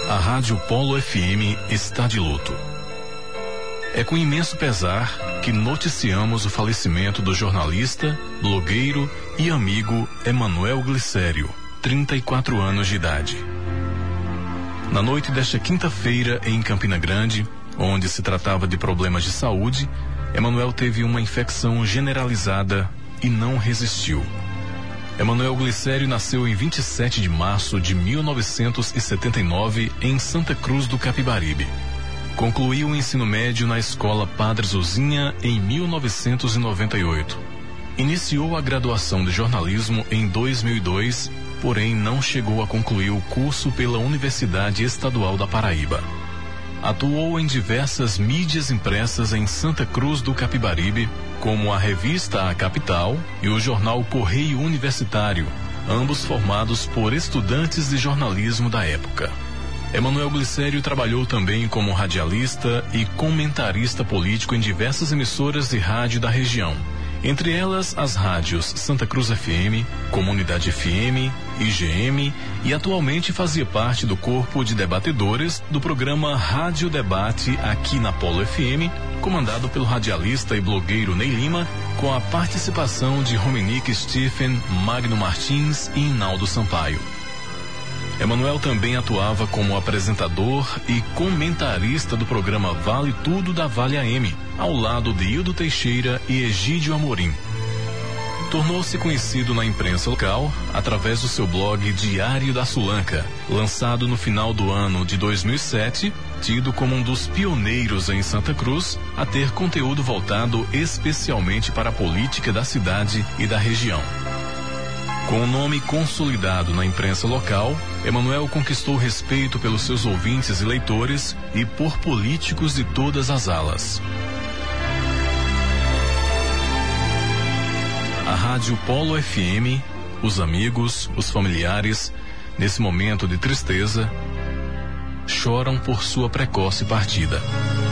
A Rádio Polo FM está de luto. É com imenso pesar que noticiamos o falecimento do jornalista, blogueiro e amigo Emanuel Glicério, 34 anos de idade. Na noite desta quinta-feira, em Campina Grande, onde se tratava de problemas de saúde, Emanuel teve uma infecção generalizada e não resistiu. Emanuel Glicério nasceu em 27 de março de 1979 em Santa Cruz do Capibaribe. Concluiu o ensino médio na Escola Padre Zuzinha em 1998. Iniciou a graduação de jornalismo em 2002, porém não chegou a concluir o curso pela Universidade Estadual da Paraíba. Atuou em diversas mídias impressas em Santa Cruz do Capibaribe, como a revista A Capital e o jornal Correio Universitário, ambos formados por estudantes de jornalismo da época. Emanuel Glicério trabalhou também como radialista e comentarista político em diversas emissoras de rádio da região, entre elas as rádios Santa Cruz FM, Comunidade FM, IGM, e atualmente fazia parte do corpo de debatedores do programa Rádio Debate aqui na Polo FM, comandado pelo radialista e blogueiro Ney Lima, com a participação de Rominique Stephen, Magno Martins e Inaldo Sampaio. Emanuel também atuava como apresentador e comentarista do programa Vale Tudo da Vale AM, ao lado de Hildo Teixeira e Egídio Amorim. Tornou-se conhecido na imprensa local através do seu blog Diário da Sulanca, lançado no final do ano de 2007, tido como um dos pioneiros em Santa Cruz a ter conteúdo voltado especialmente para a política da cidade e da região. Com o nome consolidado na imprensa local, Emanuel conquistou respeito pelos seus ouvintes e leitores e por políticos de todas as alas. A Rádio Polo FM, os amigos, os familiares, nesse momento de tristeza, choram por sua precoce partida.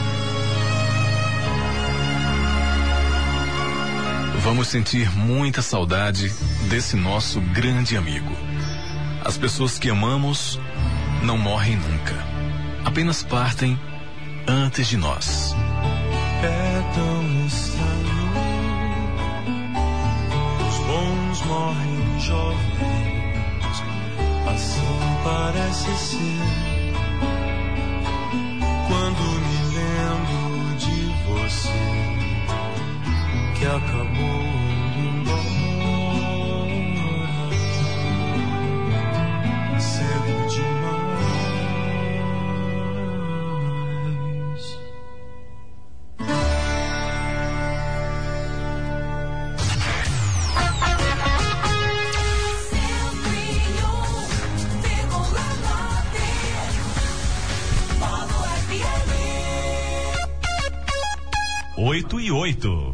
Vamos sentir muita saudade desse nosso grande amigo. As pessoas que amamos não morrem nunca, apenas partem antes de nós. É tão estranho, os bons morrem jovens, assim parece ser. Quando me lembro de você, que acabou indo embora cedo demais. Oito e 8.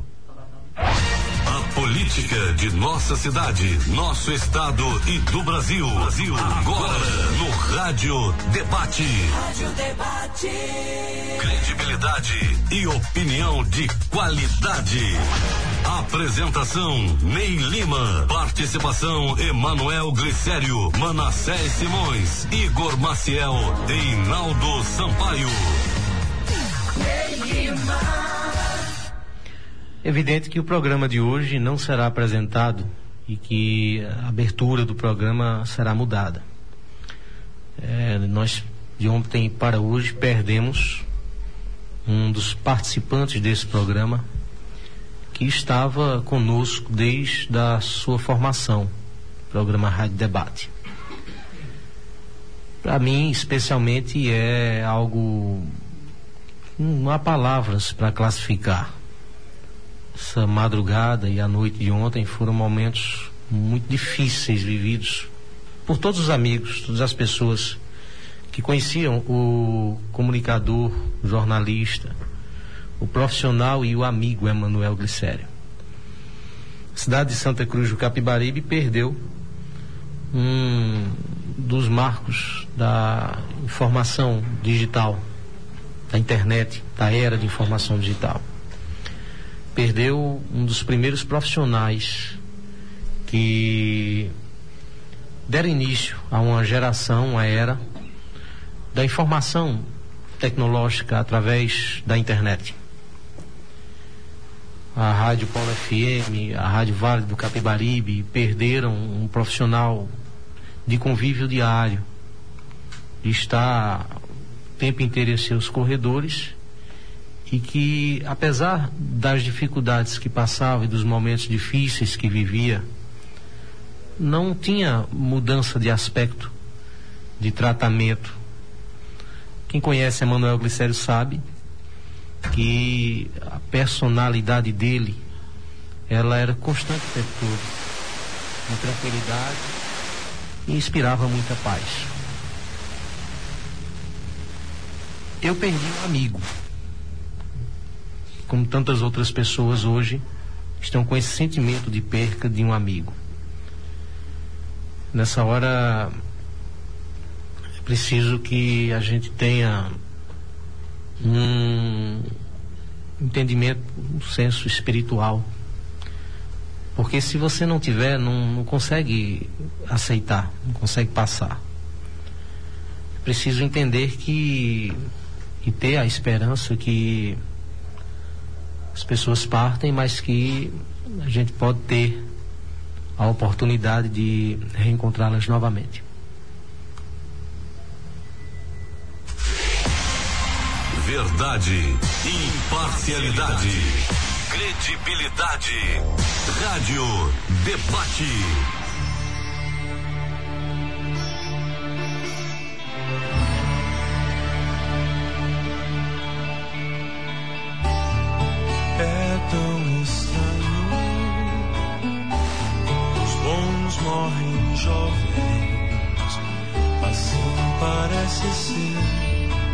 Política de nossa cidade, nosso estado e do Brasil. Agora no Rádio Debate. Rádio Debate. Credibilidade e opinião de qualidade. Apresentação Ney Lima. Participação Emanuel Glicério, Manassés Simões, Igor Maciel e Inaldo Sampaio. Ney Lima. Evidente que o programa de hoje não será apresentado e que a abertura do programa será mudada. Nós, de ontem para hoje, perdemos um dos participantes desse programa que estava conosco desde a sua formação, programa Rádio Debate. Para mim, especialmente, é algo, não há palavras para classificar. Essa madrugada e a noite de ontem foram momentos muito difíceis vividos por todos os amigos, todas as pessoas que conheciam o comunicador, o jornalista, o profissional e o amigo Emanuel Glicério. A cidade de Santa Cruz do Capibaribe perdeu um dos marcos da informação digital, da internet, da era de informação digital. Perdeu um dos primeiros profissionais que deram início a uma geração, uma era da informação tecnológica através da internet. A Rádio Polo FM, a Rádio Vale do Capibaribe perderam um profissional de convívio diário, de estar o tempo inteiro em seus corredores, e que, apesar das dificuldades que passava e dos momentos difíceis que vivia, não tinha mudança de aspecto, de tratamento. Quem conhece Emanuel Glicério sabe que a personalidade dele, ela era constante o tempo todo, com tranquilidade, e inspirava muita paz. Eu perdi um amigo, como tantas outras pessoas hoje estão com esse sentimento de perca de um amigo. Nessa hora é preciso que a gente tenha um entendimento, um senso espiritual, porque se você não tiver, não consegue aceitar, não consegue passar. É preciso entender e ter a esperança que as pessoas partem, mas que a gente pode ter a oportunidade de reencontrá-las novamente. Verdade, imparcialidade, credibilidade. Rádio Debate. É tão estranho, os bons morrem jovens, assim parece ser.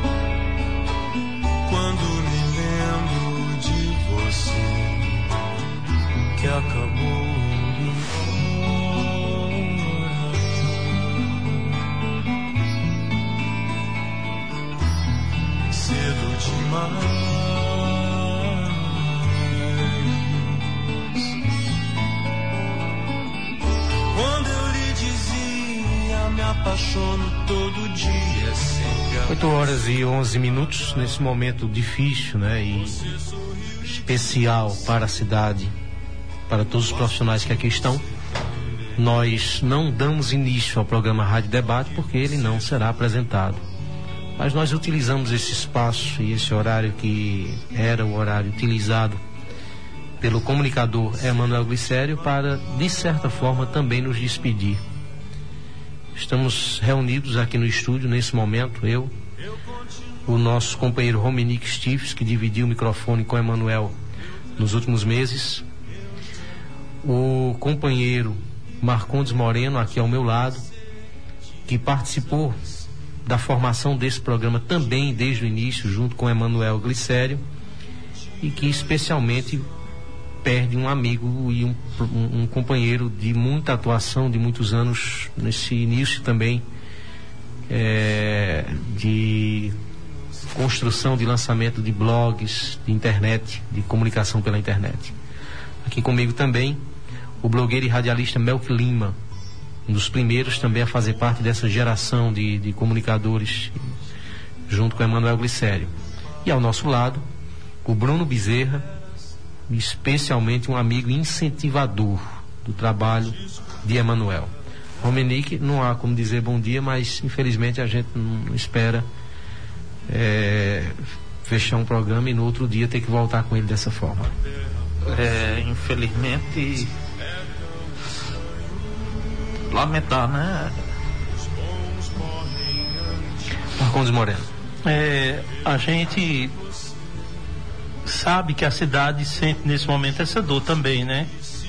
Quando me lembro de você, que acabou indo embora cedo demais. Quando eu lhe dizia, me apaixono todo dia, sempre 8h11, nesse momento difícil, né, e especial para a cidade, para todos os profissionais que aqui estão. Nós não damos início ao programa Rádio Debate porque ele não será apresentado, mas nós utilizamos esse espaço e esse horário, que era o horário utilizado pelo comunicador Emanuel Glicério, para, de certa forma, também nos despedir. Estamos reunidos aqui no estúdio nesse momento, eu, o nosso companheiro Romenick Stives, que dividiu o microfone com Emanuel nos últimos meses, o companheiro Marcondes Moreno, aqui ao meu lado, que participou da formação desse programa também desde o início, junto com Emanuel Glicério, e que especialmente perde um amigo e um companheiro de muita atuação, de muitos anos nesse início também de construção, de lançamento de blogs, de internet, de comunicação pela internet. Aqui comigo também o blogueiro e radialista Melk Lima, um dos primeiros também a fazer parte dessa geração de comunicadores, junto com Emanuel Glicério. E ao nosso lado o Bruno Bezerra, especialmente um amigo incentivador do trabalho de Emanuel. Romenick, não há como dizer bom dia, mas infelizmente a gente não espera fechar um programa e no outro dia ter que voltar com ele dessa forma. Infelizmente, lamentar, né? Marcondes Moreno. A gente sabe que a cidade sente nesse momento essa dor também, né?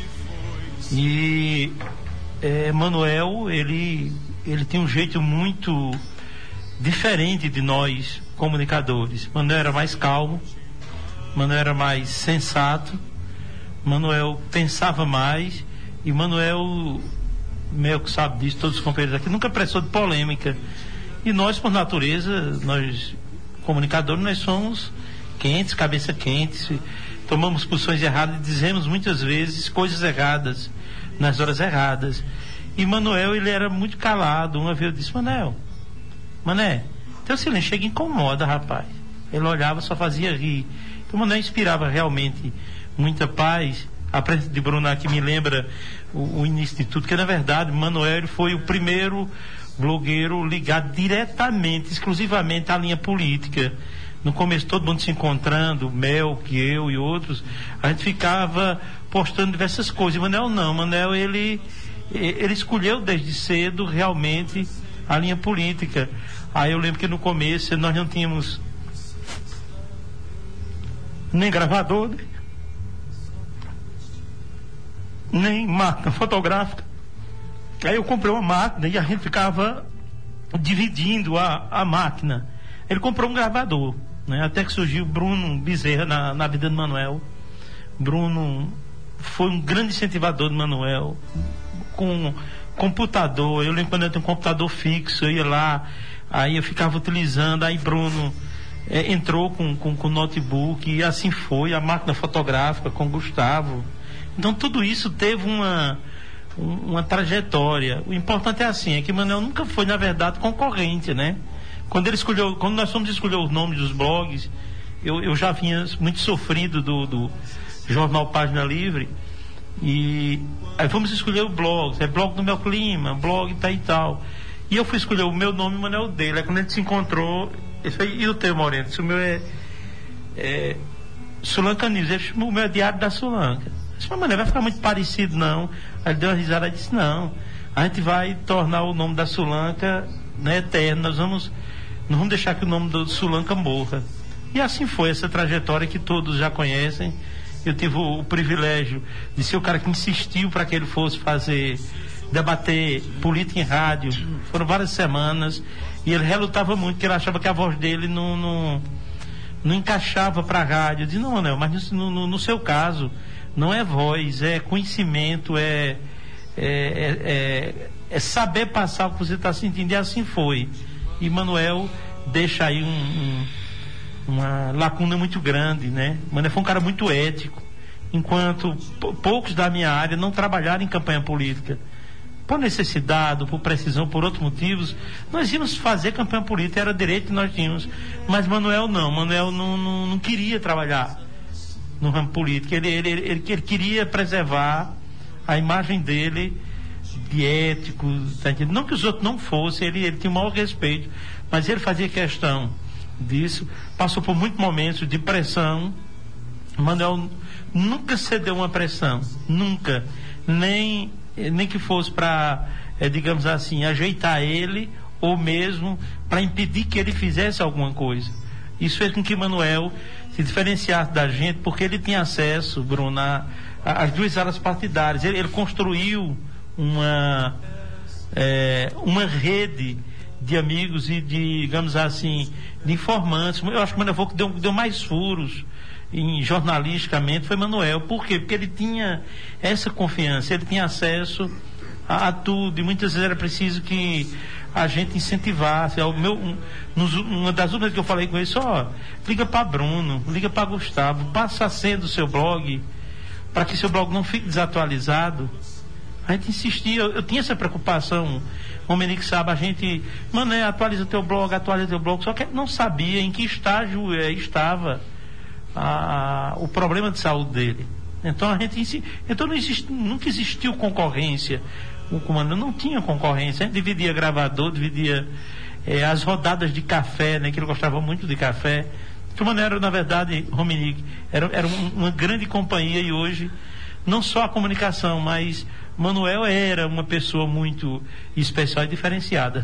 E Emanuel, ele tem um jeito muito diferente de nós comunicadores. Emanuel era mais calmo, Emanuel era mais sensato, Emanuel pensava mais, e Emanuel, Melk sabe disso, todos os companheiros aqui, nunca precisou de polêmica. E nós, por natureza, nós comunicadores, nós somos quentes, cabeça quente, tomamos posições erradas e dizemos muitas vezes coisas erradas nas horas erradas. E Manuel, ele era muito calado. Uma vez eu disse: Mané, Teu silêncio chega e incomoda, rapaz. Ele olhava, só fazia rir. Então, Manuel inspirava realmente muita paz. A presença de Bruno aqui me lembra o início de tudo, que na verdade Manuel foi o primeiro blogueiro ligado diretamente, exclusivamente à linha política. No começo todo mundo se encontrando, Mel, que eu e outros, a gente ficava postando diversas coisas. E Manuel não, Manuel ele escolheu desde cedo realmente a linha política. Aí eu lembro que no começo nós não tínhamos nem gravador, nem máquina fotográfica. Aí eu comprei uma máquina e a gente ficava dividindo a máquina. Ele comprou um gravador, né? Até que surgiu Bruno Bezerra na vida de Manuel. Bruno foi um grande incentivador de Manuel, com computador. Eu lembro quando eu tinha um computador fixo, eu ia lá, aí eu ficava utilizando, aí Bruno entrou com notebook, e assim foi, a máquina fotográfica com Gustavo. Então tudo isso teve uma trajetória. O importante é que Manuel nunca foi, na verdade, concorrente, né? Quando nós fomos escolher os nomes dos blogs, eu já vinha muito sofrido do jornal Página Livre, e aí fomos escolher o blog, blog do meu clima, blog e tal. E eu fui escolher o meu nome e o Manuel dele. Aí quando a gente se encontrou, e o teu, Moreno? O meu é Sulanca News. Ele chamou, o meu é Diário da Sulanca. Eu disse, mas Manuel, vai ficar muito parecido, não? Aí ele deu uma risada e disse, não, a gente vai tornar o nome da Sulanca, né, eterno. Nós vamos deixar que o nome do Sulanca morra. E assim foi essa trajetória que todos já conhecem. Eu tive o privilégio de ser o cara que insistiu para que ele fosse debater política em rádio. Foram várias semanas e ele relutava muito, porque ele achava que a voz dele não encaixava para a rádio. Eu disse, não, Manuel, mas no seu caso não é voz, é conhecimento, é saber passar o que você está sentindo. E assim foi. E Manuel deixa aí uma lacuna muito grande, né? Manuel foi um cara muito ético, enquanto poucos da minha área não trabalharam em campanha política. Por necessidade, por precisão, por outros motivos, nós íamos fazer campanha política, era direito que nós tínhamos. Mas Manuel não. Manuel não queria trabalhar no ramo político. Ele queria preservar a imagem dele de ético, tá entendendo? Não que os outros não fossem, ele tinha o maior respeito, mas ele fazia questão disso. Passou por muitos momentos de pressão. Manuel nunca cedeu uma pressão, nunca, nem que fosse para, digamos assim, ajeitar ele, ou mesmo para impedir que ele fizesse alguma coisa. Isso fez com que Manuel se diferenciasse da gente, porque ele tinha acesso, Bruno, às duas alas partidárias. Ele construiu uma rede de amigos e de, digamos assim, de informantes. Eu acho que o Manuel que deu mais furos jornalisticamente foi Manuel. Por quê? Porque ele tinha essa confiança, ele tinha acesso a tudo, e muitas vezes era preciso que a gente incentivasse. Uma das últimas que eu falei com ele, liga para Bruno, liga para Gustavo, passa a senha do seu blog, para que seu blog não fique desatualizado. A gente insistia, eu tinha essa preocupação. O Menique sabe, a gente, Mané, atualiza teu blog, só que não sabia em que estágio estava o problema de saúde dele. Então nunca existiu concorrência. O comando não tinha concorrência. A gente dividia gravador, dividia as rodadas de café, né, que ele gostava muito de café. O Mané era, na verdade, Rominique, era uma grande companhia. E hoje, não só a comunicação, mas Manuel era uma pessoa muito especial e diferenciada.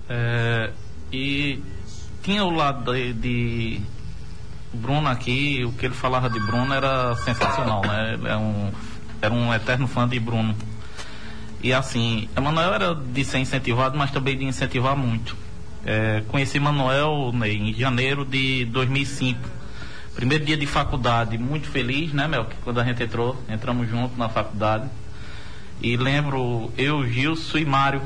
E tinha o lado de Bruno aqui, o que ele falava de Bruno era sensacional, né? Era um eterno fã de Bruno. E assim, Manuel era de ser incentivado, mas também de incentivar muito. Conheci Manuel, né, em janeiro de 2005. Primeiro dia de faculdade, muito feliz, né, Mel? Quando a gente entramos juntos na faculdade. E lembro, eu, Gilson e Mário,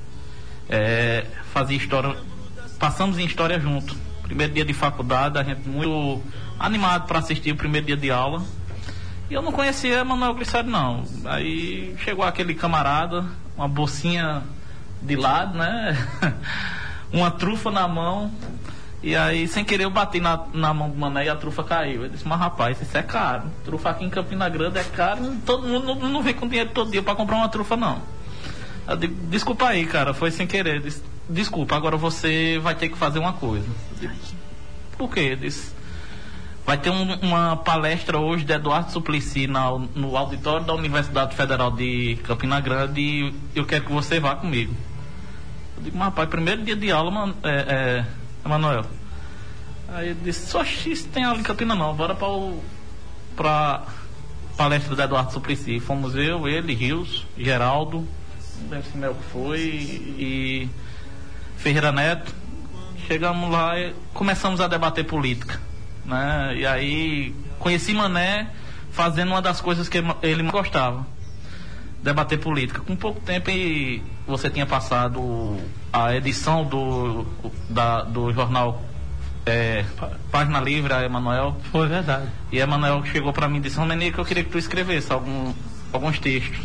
fazia história, passamos em história junto. Primeiro dia de faculdade, a gente muito animado para assistir o primeiro dia de aula. E eu não conhecia Manuel Glicério, não. Aí chegou aquele camarada, uma bolsinha de lado, né? Uma trufa na mão. E aí, sem querer, eu bati na mão do mané e a trufa caiu. Eu disse, mas rapaz, isso é caro. Trufa aqui em Campina Grande é caro, todo mundo não vem com dinheiro todo dia pra comprar uma trufa, não. Eu digo, desculpa aí, cara, foi sem querer. Eu disse, desculpa, agora você vai ter que fazer uma coisa. Eu disse, por quê? Eu disse, vai ter uma palestra hoje de Eduardo Suplicy no auditório da Universidade Federal de Campina Grande e eu quero que você vá comigo. Eu digo, mas rapaz, primeiro dia de aula, Emanuel. Aí eu disse, só X tem aula em Campina não, bora pra palestra do Eduardo Suplicy. Fomos eu, ele, Rios, Geraldo, não lembro se Mel foi, e Ferreira Neto. Chegamos lá e começamos a debater política, né? E aí conheci Mané fazendo uma das coisas que ele gostava, debater política. Com pouco tempo você tinha passado a edição do jornal Página Livre, a Emanuel. Foi verdade. E a Emanuel chegou para mim e disse, Romenico, eu queria que tu escrevesse alguns textos.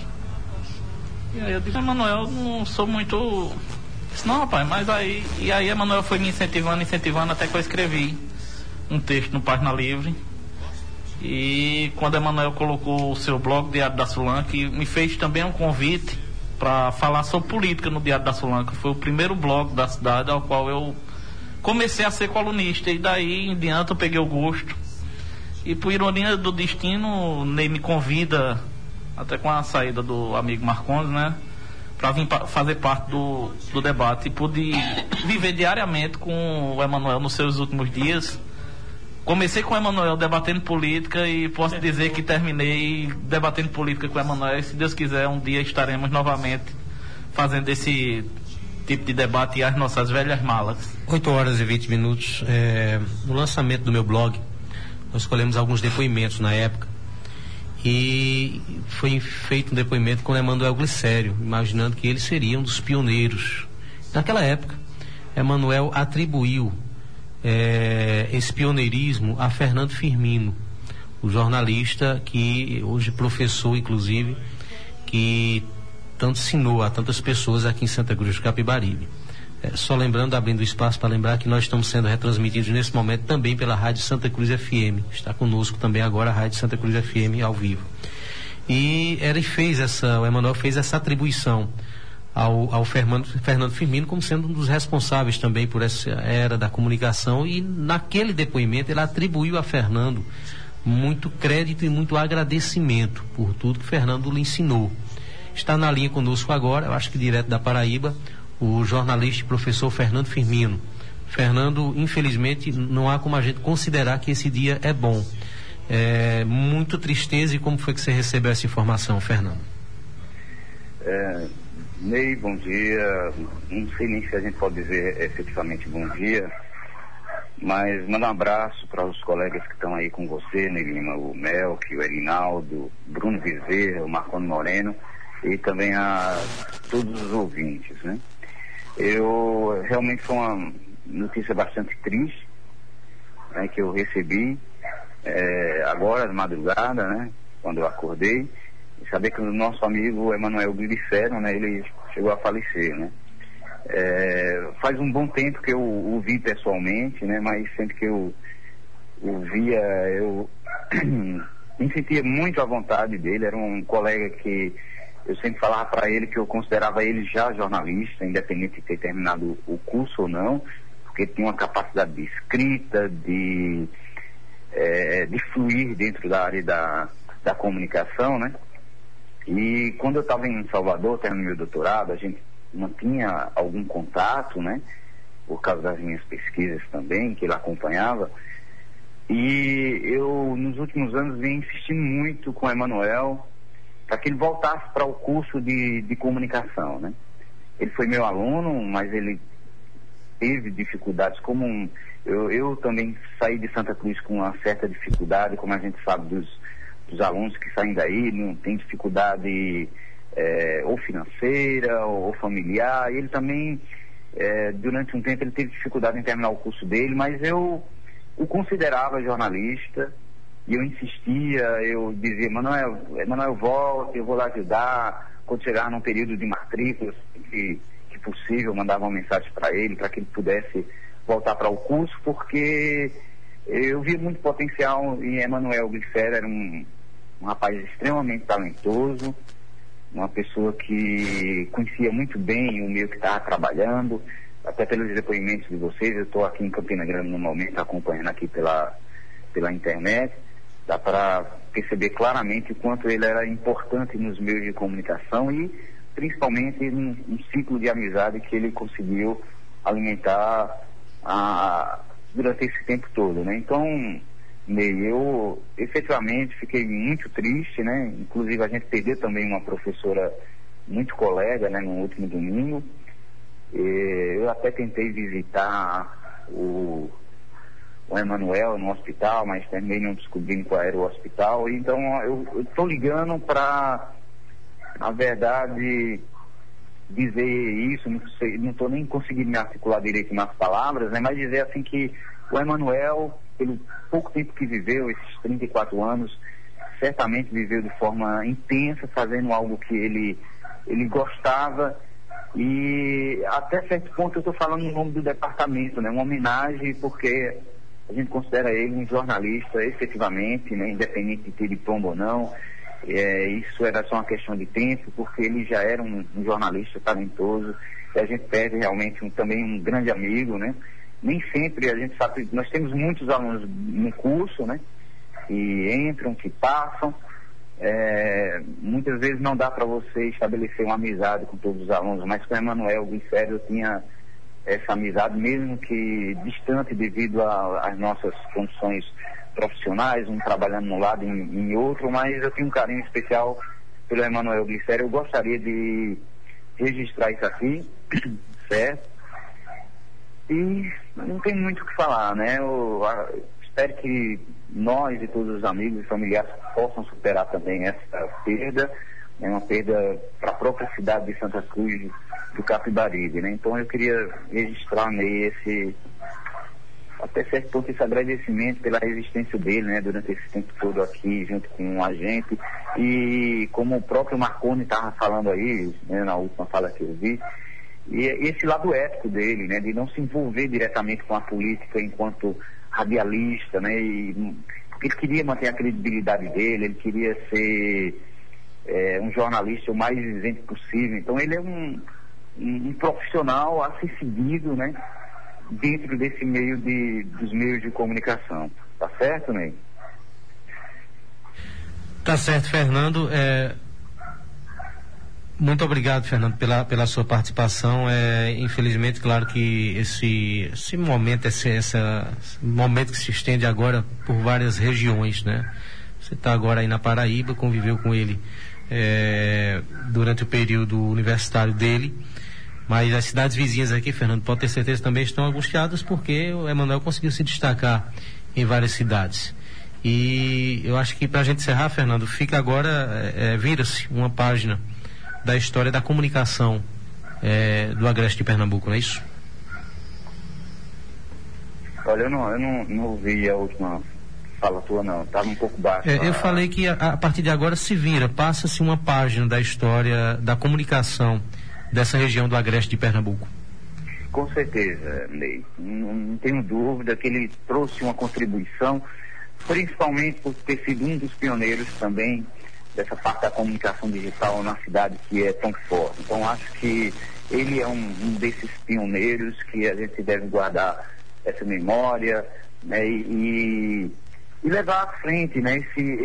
E aí eu disse, Emanuel, não sou muito... Disse, não, rapaz, mas aí... E aí a Emanuel foi me incentivando até que eu escrevi um texto no Página Livre. E quando a Emanuel colocou o seu blog, Diário da Sulanca, me fez também um convite para falar sobre política no Diário da Sulanca. Foi o primeiro blog da cidade ao qual eu comecei a ser colunista. E daí em diante eu peguei o gosto. E por ironia do destino, Ney me convida, até com a saída do amigo Marcondes, né, para vir fazer parte do debate. E pude viver diariamente com o Emanuel nos seus últimos dias. Comecei com o Emanuel debatendo política e posso dizer que terminei debatendo política com o Emanuel. E se Deus quiser, um dia estaremos novamente fazendo esse tipo de debate e as nossas velhas malas. 8h20. No lançamento do meu blog, nós escolhemos alguns depoimentos na época. E foi feito um depoimento com o Emanuel Glicério, imaginando que ele seria um dos pioneiros. Naquela época, Emanuel atribuiu esse pioneirismo a Fernando Firmino, o jornalista que hoje professor, inclusive, que tanto ensinou a tantas pessoas aqui em Santa Cruz do Capibaribe. Só lembrando, abrindo espaço para lembrar que nós estamos sendo retransmitidos nesse momento também pela Rádio Santa Cruz FM. Está conosco também agora a Rádio Santa Cruz FM ao vivo. E o Emanuel fez essa atribuição ao Fernando Firmino como sendo um dos responsáveis também por essa era da comunicação, e naquele depoimento ele atribuiu a Fernando muito crédito e muito agradecimento por tudo que Fernando lhe ensinou. Está na linha conosco agora, eu acho que direto da Paraíba, o jornalista e professor Fernando Firmino. Fernando, infelizmente não há como a gente considerar que esse dia é bom. Muito tristeza. E como foi que você recebeu essa informação, Fernando? Ney, bom dia. Não sei nem se a gente pode dizer efetivamente bom dia, mas manda um abraço para os colegas que estão aí com você, Ney Lima, o Melk, o Erinaldo, Bruno Bezerra, o Marconi Moreno, e também a todos os ouvintes, né? Realmente foi uma notícia bastante triste, né, que eu recebi agora de madrugada, né, quando eu acordei, e saber que o nosso amigo Emanuel Glicério, né, ele chegou a falecer, né. Faz um bom tempo que eu o vi pessoalmente, né, mas sempre que eu o via, eu me sentia muito à vontade dele. Era um colega que eu sempre falava para ele que eu considerava ele já jornalista, independente de ter terminado o curso ou não, porque tinha uma capacidade de escrita, de fluir dentro da área da comunicação, né? E quando eu estava em Salvador, terminando meu doutorado, a gente mantinha algum contato, né? Por causa das minhas pesquisas também, que ele acompanhava. E eu, nos últimos anos, vim insistindo muito com o Emanuel para que ele voltasse para o curso de comunicação, né? Ele foi meu aluno, mas ele teve dificuldades, eu também saí de Santa Cruz com uma certa dificuldade, como a gente sabe dos alunos que saem daí, não tem dificuldade ou financeira ou familiar. Ele também, durante um tempo, ele teve dificuldade em terminar o curso dele, mas eu o considerava jornalista. E eu insistia, eu dizia, Emanuel, volta, eu vou lá ajudar. Quando chegar num período de matrícula, que possível, eu mandava uma mensagem para ele, para que ele pudesse voltar para o curso, porque eu vi muito potencial em Emanuel Glicério. Era um rapaz extremamente talentoso, uma pessoa que conhecia muito bem o meio que estava trabalhando, até pelos depoimentos de vocês. Eu estou aqui em Campina Grande no momento, acompanhando aqui pela internet. Dá para perceber claramente o quanto ele era importante nos meios de comunicação e principalmente um ciclo de amizade que ele conseguiu alimentar durante esse tempo todo, né? Então, Ney, eu efetivamente fiquei muito triste, né? Inclusive a gente perdeu também uma professora muito colega, né, no último domingo. Eu até tentei visitar o Emanuel no hospital, mas também não descobrindo qual era o hospital. Então eu estou ligando para, na verdade, dizer isso, não estou nem conseguindo me articular direito nas palavras, né, mas dizer assim que o Emanuel, pelo pouco tempo que viveu, esses 34 anos, certamente viveu de forma intensa, fazendo algo que ele gostava. E até certo ponto eu estou falando no nome do departamento, né? Uma homenagem, porque a gente considera ele um jornalista efetivamente, né? Independente de ter diploma ou não. Isso era só uma questão de tempo, porque ele já era um jornalista talentoso, e a gente perde realmente também um grande amigo, né? Nem sempre a gente sabe, nós temos muitos alunos no curso, né? Que entram, que passam. Muitas vezes não dá para você estabelecer uma amizade com todos os alunos, mas com o Emanuel Glicério eu tinha essa amizade, mesmo que distante devido às nossas condições profissionais, um trabalhando num lado e em outro, mas eu tenho um carinho especial pelo Emanuel Glicério. Eu gostaria de registrar isso aqui, certo? E não tem muito o que falar, né? Espero que nós e todos os amigos e familiares possam superar também essa perda. É uma perda para a própria cidade de Santa Cruz do Capibaribe, né? Então eu queria registrar esse, até certo ponto, esse agradecimento pela resistência dele, né? Durante esse tempo todo aqui junto com a gente. E como o próprio Marconi estava falando aí, né, na última fala que eu vi, e esse lado ético dele, né? De não se envolver diretamente com a política enquanto radialista, né? Porque ele queria manter a credibilidade dele, ele queria ser um jornalista o mais isento possível. Então ele é um profissional a ser seguido, né? Dentro desse meio dos meios de comunicação. Tá certo, Ney? Tá certo, Fernando. Muito obrigado, Fernando, pela sua participação. Infelizmente, claro que esse momento, esse momento que se estende agora por várias regiões, né? Você está agora aí na Paraíba, conviveu com ele durante o período universitário dele, mas as cidades vizinhas aqui, Fernando, pode ter certeza, também estão angustiadas, porque o Emanuel conseguiu se destacar em várias cidades. E eu acho que, para a gente encerrar, Fernando, fica agora, vira-se uma página da história da comunicação do Agreste de Pernambuco, não é isso? Olha, eu não ouvi a última fala tua, não. Estava um pouco baixo. Eu falei que a partir de agora se vira, passa-se uma página da história da comunicação dessa região do Agreste de Pernambuco. Com certeza, Ney. Não tenho dúvida que ele trouxe uma contribuição, principalmente por ter sido um dos pioneiros também dessa parte da comunicação digital na cidade, que é tão forte. Então acho que ele é um desses pioneiros que a gente deve guardar essa memória, né, e levar à frente, né,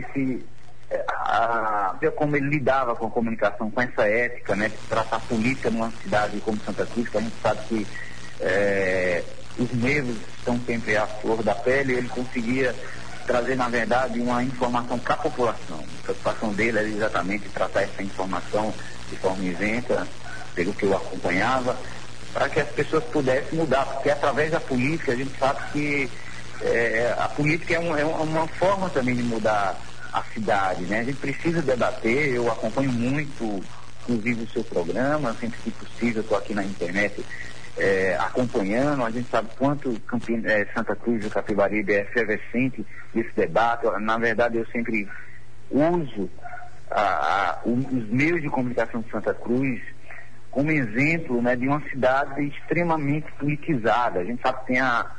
ver como ele lidava com a comunicação, com essa ética, né, de tratar política numa cidade como Santa Cruz, que a gente sabe que os nervos estão sempre à flor da pele. Ele conseguia trazer, na verdade, uma informação para a população. A preocupação dele era exatamente tratar essa informação de forma isenta, pelo que eu acompanhava, para que as pessoas pudessem mudar, porque através da política a gente sabe que a política é uma forma também de mudar a cidade, né? A gente precisa debater. Eu acompanho muito, inclusive, o seu programa, sempre que possível estou aqui na internet acompanhando. A gente sabe quanto Santa Cruz do Capibaribe é efervescente desse debate. Na verdade, eu sempre uso os meios de comunicação de Santa Cruz como exemplo, né, de uma cidade extremamente politizada. A gente sabe que tem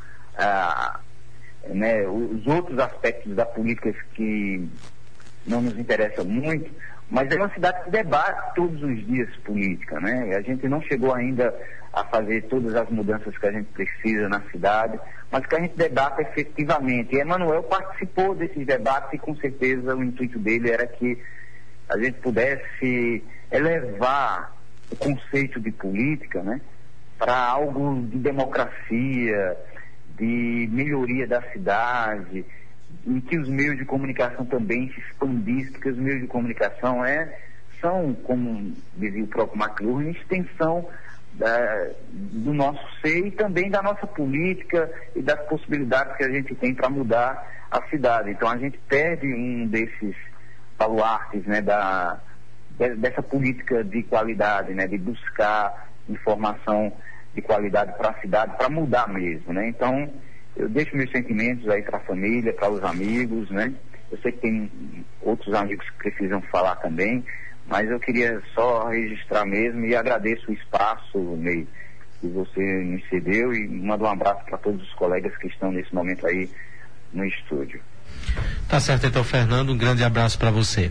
né, os outros aspectos da política que não nos interessam muito, mas é uma cidade que debate todos os dias política, né? A gente não chegou ainda a fazer todas as mudanças que a gente precisa na cidade, mas que a gente debate efetivamente. E Emanuel participou desses debates e com certeza o intuito dele era que a gente pudesse elevar o conceito de política, né, para algo de democracia, de melhoria da cidade, em que os meios de comunicação também se expandissem, porque os meios de comunicação são, como dizia o próprio McLuhan, extensão do nosso ser e também da nossa política e das possibilidades que a gente tem para mudar a cidade. Então a gente perde um desses baluartes, né, dessa política de qualidade, né, de buscar informação de qualidade para a cidade, para mudar mesmo, né? Então eu deixo meus sentimentos aí para a família, para os amigos, né? Eu sei que tem outros amigos que precisam falar também, mas eu queria só registrar mesmo e agradeço o espaço, Ney, que você me cedeu e mando um abraço para todos os colegas que estão nesse momento aí no estúdio. Tá certo, então, Fernando, um grande abraço para você.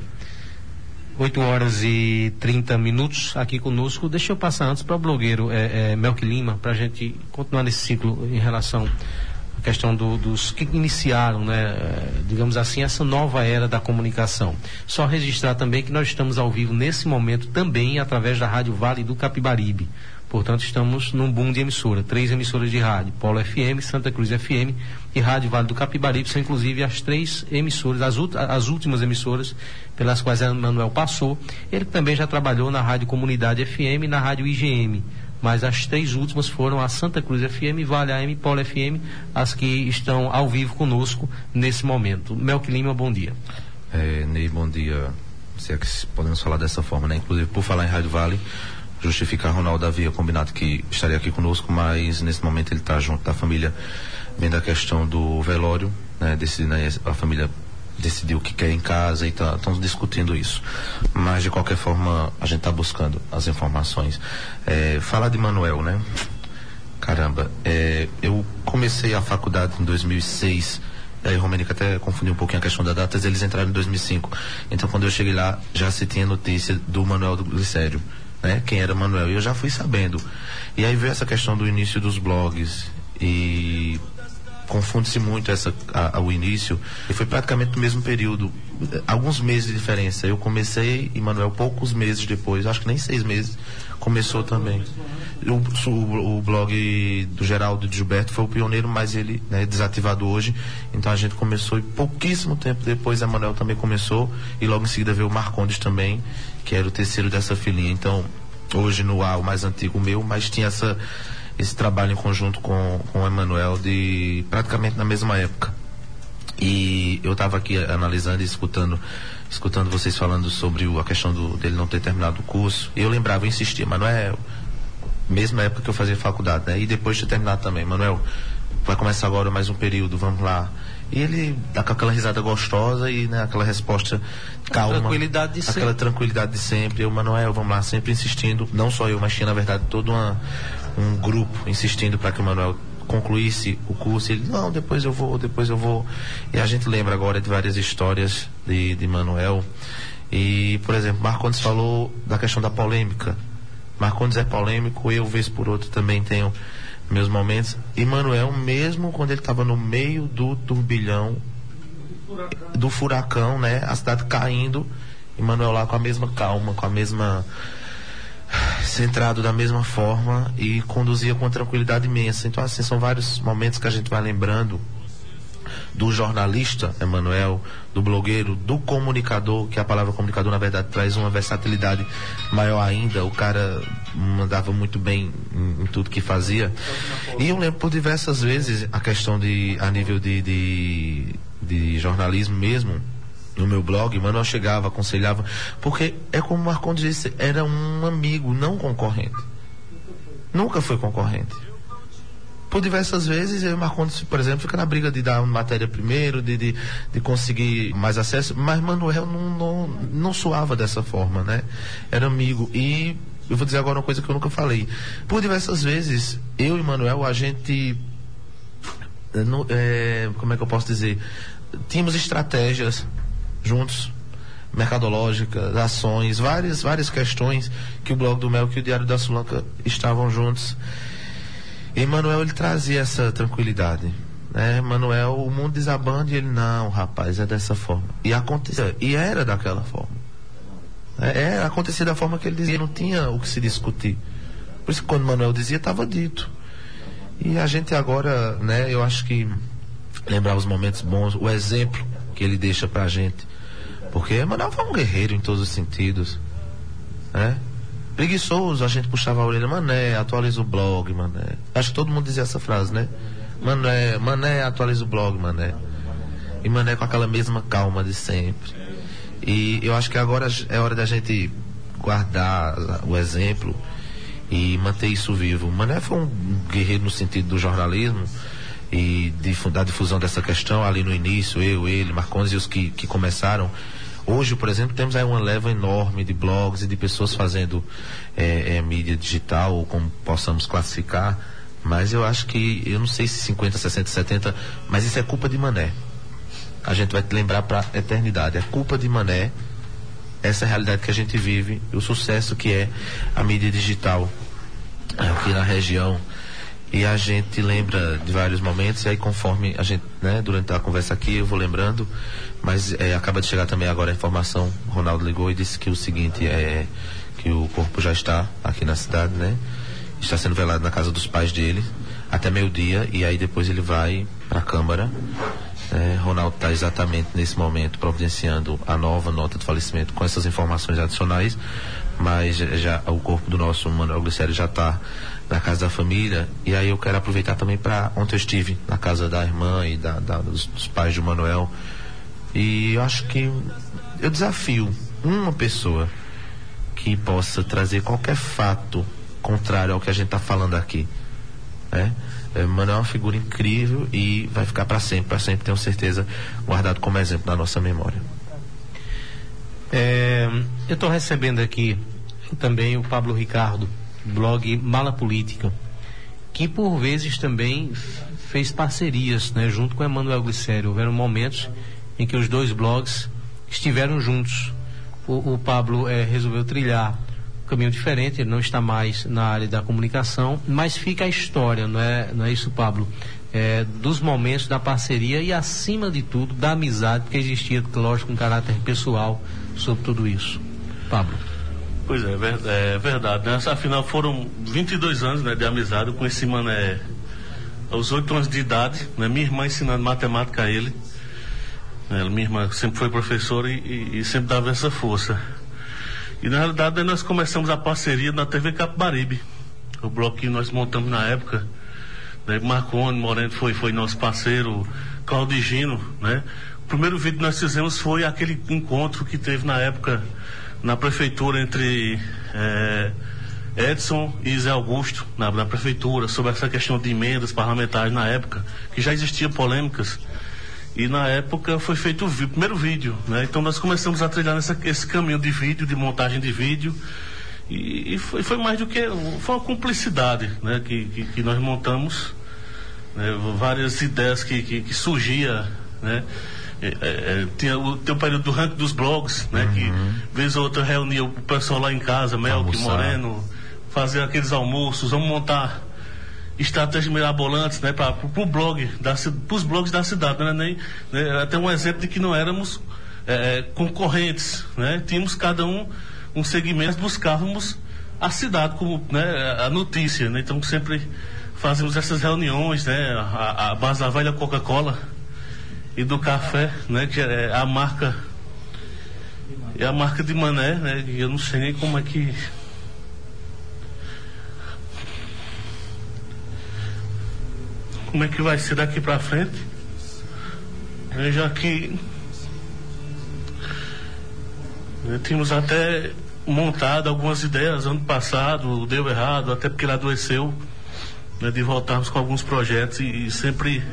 8h30 aqui conosco. Deixa eu passar antes para o blogueiro Melk Lima, para a gente continuar nesse ciclo em relação à questão dos que iniciaram, né, digamos assim, essa nova era da comunicação. Só registrar também que nós estamos ao vivo nesse momento também através da Rádio Vale do Capibaribe. Portanto, estamos num boom de emissora, 3 emissoras de rádio, Polo FM, Santa Cruz FM e Rádio Vale do Capibaribe, são inclusive as 3 emissoras, as últimas emissoras pelas quais Emanuel passou. Ele também já trabalhou na Rádio Comunidade FM e na Rádio IGM, mas as 3 últimas foram a Santa Cruz FM, Vale AM e Polo FM, as que estão ao vivo conosco nesse momento. Melk Lima, bom dia. Ney, bom dia. Se é que podemos falar dessa forma, né? Inclusive, por falar em Rádio Vale, justificar, Ronaldo havia combinado que estaria aqui conosco, mas nesse momento ele está junto da família, vendo a questão do velório, né? A família decidiu o que quer em casa e estamos discutindo isso. Mas de qualquer forma a gente está buscando as informações. Falar de Emanuel, né? Caramba, eu comecei a faculdade em 2006. Aí, Romênica até confundiu um pouquinho a questão da data, eles entraram em 2005. Então, quando eu cheguei lá, já se tinha notícia do Manuel do Glicério, né? Quem era Manuel, e eu já fui sabendo. E aí veio essa questão do início dos blogs e confunde-se muito o início, e foi praticamente no mesmo período, alguns meses de diferença. Eu comecei e Manuel poucos meses depois, acho que nem 6 meses, começou também. O blog do Geraldo de Gilberto foi o pioneiro, mas ele, né, desativado hoje, então a gente começou e pouquíssimo tempo depois a Manuel também começou, e logo em seguida veio o Marcondes também, que era o terceiro dessa filinha. Então hoje no ar, o mais antigo meu, mas tinha esse trabalho em conjunto com o Emanuel de praticamente na mesma época. E eu estava aqui analisando e escutando vocês falando sobre a questão dele não ter terminado o curso, e eu lembrava, eu insistia, Manuel, mesma época que eu fazia faculdade, né? E depois de ter terminado também, Manuel, vai começar agora mais um período, vamos lá. E ele dá com aquela risada gostosa e, né, aquela resposta calma, tranquilidade de aquela sempre. Tranquilidade de sempre. Eu, Manuel, vamos lá, sempre insistindo, não só eu, mas tinha na verdade todo um grupo insistindo para que o Manuel concluísse o curso. Ele, não, depois eu vou. E a gente lembra agora de várias histórias de Manuel. E, por exemplo, Marcondes falou da questão da polêmica. Marcondes é polêmico, eu, vez por outra, também tenho meus momentos. E Manuel, mesmo quando ele estava no meio do turbilhão, do furacão, né, a cidade caindo, e Manuel lá com a mesma calma, com a mesma, centrado da mesma forma, e conduzia com uma tranquilidade imensa. Então, assim, são vários momentos que a gente vai lembrando do jornalista Emanuel, do blogueiro, do comunicador, que a palavra comunicador na verdade traz uma versatilidade maior ainda. O cara mandava muito bem em tudo que fazia. E eu lembro por diversas vezes a questão a nível de jornalismo mesmo, no meu blog, Manuel chegava, aconselhava, porque é como o Marcondes disse, era um amigo, não concorrente. Nunca foi concorrente. Por diversas vezes, eu e o Marcondes, por exemplo, fica na briga de dar matéria primeiro, de conseguir mais acesso, mas Manuel não suava dessa forma, né? Era amigo. E eu vou dizer agora uma coisa que eu nunca falei. Por diversas vezes, eu e Manuel, a gente, como é que eu posso dizer? Tínhamos estratégias juntos, mercadológicas, ações, várias questões que o blog do Mel e o Diário da Sulanca estavam juntos. E Manuel, ele trazia essa tranquilidade, né? Manuel, o mundo desabando, e ele, não, rapaz, é dessa forma. E acontecia, e era daquela forma. Acontecia da forma que ele dizia, não tinha o que se discutir. Por isso que quando Manuel dizia, estava dito. E a gente agora, né, eu acho que lembrar os momentos bons, o exemplo que ele deixa pra gente. Porque Manuel foi um guerreiro em todos os sentidos, né? Preguiçoso, a gente puxava a orelha, Mané, atualiza o blog, Mané. Acho que todo mundo dizia essa frase, né? Mané, atualiza o blog, Mané. E Mané com aquela mesma calma de sempre. E eu acho que agora é hora da gente guardar o exemplo e manter isso vivo. Mané foi um guerreiro no sentido do jornalismo e da difusão dessa questão ali no início, ele, Marcondes e os que começaram. Hoje, por exemplo, temos aí uma leva enorme de blogs e de pessoas fazendo mídia digital, ou como possamos classificar, mas eu acho que, eu não sei se 50, 60, 70, mas isso é culpa de Mané. A gente vai te lembrar para a eternidade, é culpa de Mané, essa é a realidade que a gente vive, o sucesso que é a mídia digital aqui na região. E a gente lembra de vários momentos, e aí conforme a gente, né, durante a conversa aqui, eu vou lembrando, mas acaba de chegar também agora a informação, o Ronaldo ligou e disse que o seguinte, que o corpo já está aqui na cidade, né? Está sendo velado na casa dos pais dele, até meio-dia, e aí depois ele vai para a Câmara. Ronaldo está exatamente nesse momento providenciando a nova nota de falecimento com essas informações adicionais, mas já o corpo do nosso Manuel Glicério já está na casa da família. E aí eu quero aproveitar também para, ontem eu estive na casa da irmã e dos pais do Manuel, e eu acho que eu desafio uma pessoa que possa trazer qualquer fato contrário ao que a gente está falando aqui, né? Manuel é uma figura incrível e vai ficar para sempre, tenho certeza, guardado como exemplo na nossa memória. Eu estou recebendo aqui também o Pablo Ricardo, blog Mala Política, que por vezes também fez parcerias, né, junto com Emanuel Glicério. Houveram momentos em que os dois blogs estiveram juntos. O Pablo resolveu trilhar um caminho diferente, ele não está mais na área da comunicação, mas fica a história, não é isso, Pablo? Dos momentos da parceria e, acima de tudo, da amizade que existia, lógico, um caráter pessoal sobre tudo isso. Pablo. Pois é verdade, né? Afinal foram 22 anos, né, de amizade. Eu conheci Mané aos 8 anos de idade, né? Minha irmã ensinando matemática a ele, né? Minha irmã sempre foi professora e sempre dava essa força. E na realidade nós começamos a parceria na TV Capibaribe, o bloco que nós montamos na época, né? Marconi Moreno foi nosso parceiro, Claudio Gino, né? O primeiro vídeo que nós fizemos foi aquele encontro que teve na época na prefeitura entre Edson e Zé Augusto, na prefeitura, sobre essa questão de emendas parlamentares na época, que já existia polêmicas, e na época foi feito o primeiro vídeo, né? Então nós começamos a trilhar esse caminho de vídeo, de montagem de vídeo, e foi mais do que, foi uma cumplicidade, né? Que nós montamos, né? Várias ideias que surgia, né? Tinha o período do ranking dos blogs, né? Que vez ou outra reunia o pessoal lá em casa, Melk, Moreno, fazer aqueles almoços, vamos montar estratégias mirabolantes, né? Para o blog, os blogs da cidade, né? Até um exemplo de que não éramos concorrentes, né? Tínhamos cada um segmento, buscávamos a cidade como, né, a notícia, né? Então sempre fazíamos essas reuniões, né? A base da velha Coca-Cola e do café, né, que é a marca de Mané, né, eu não sei nem como é que vai ser daqui pra frente, já que tínhamos até montado algumas ideias ano passado, deu errado, até porque ele adoeceu, né, de voltarmos com alguns projetos e sempre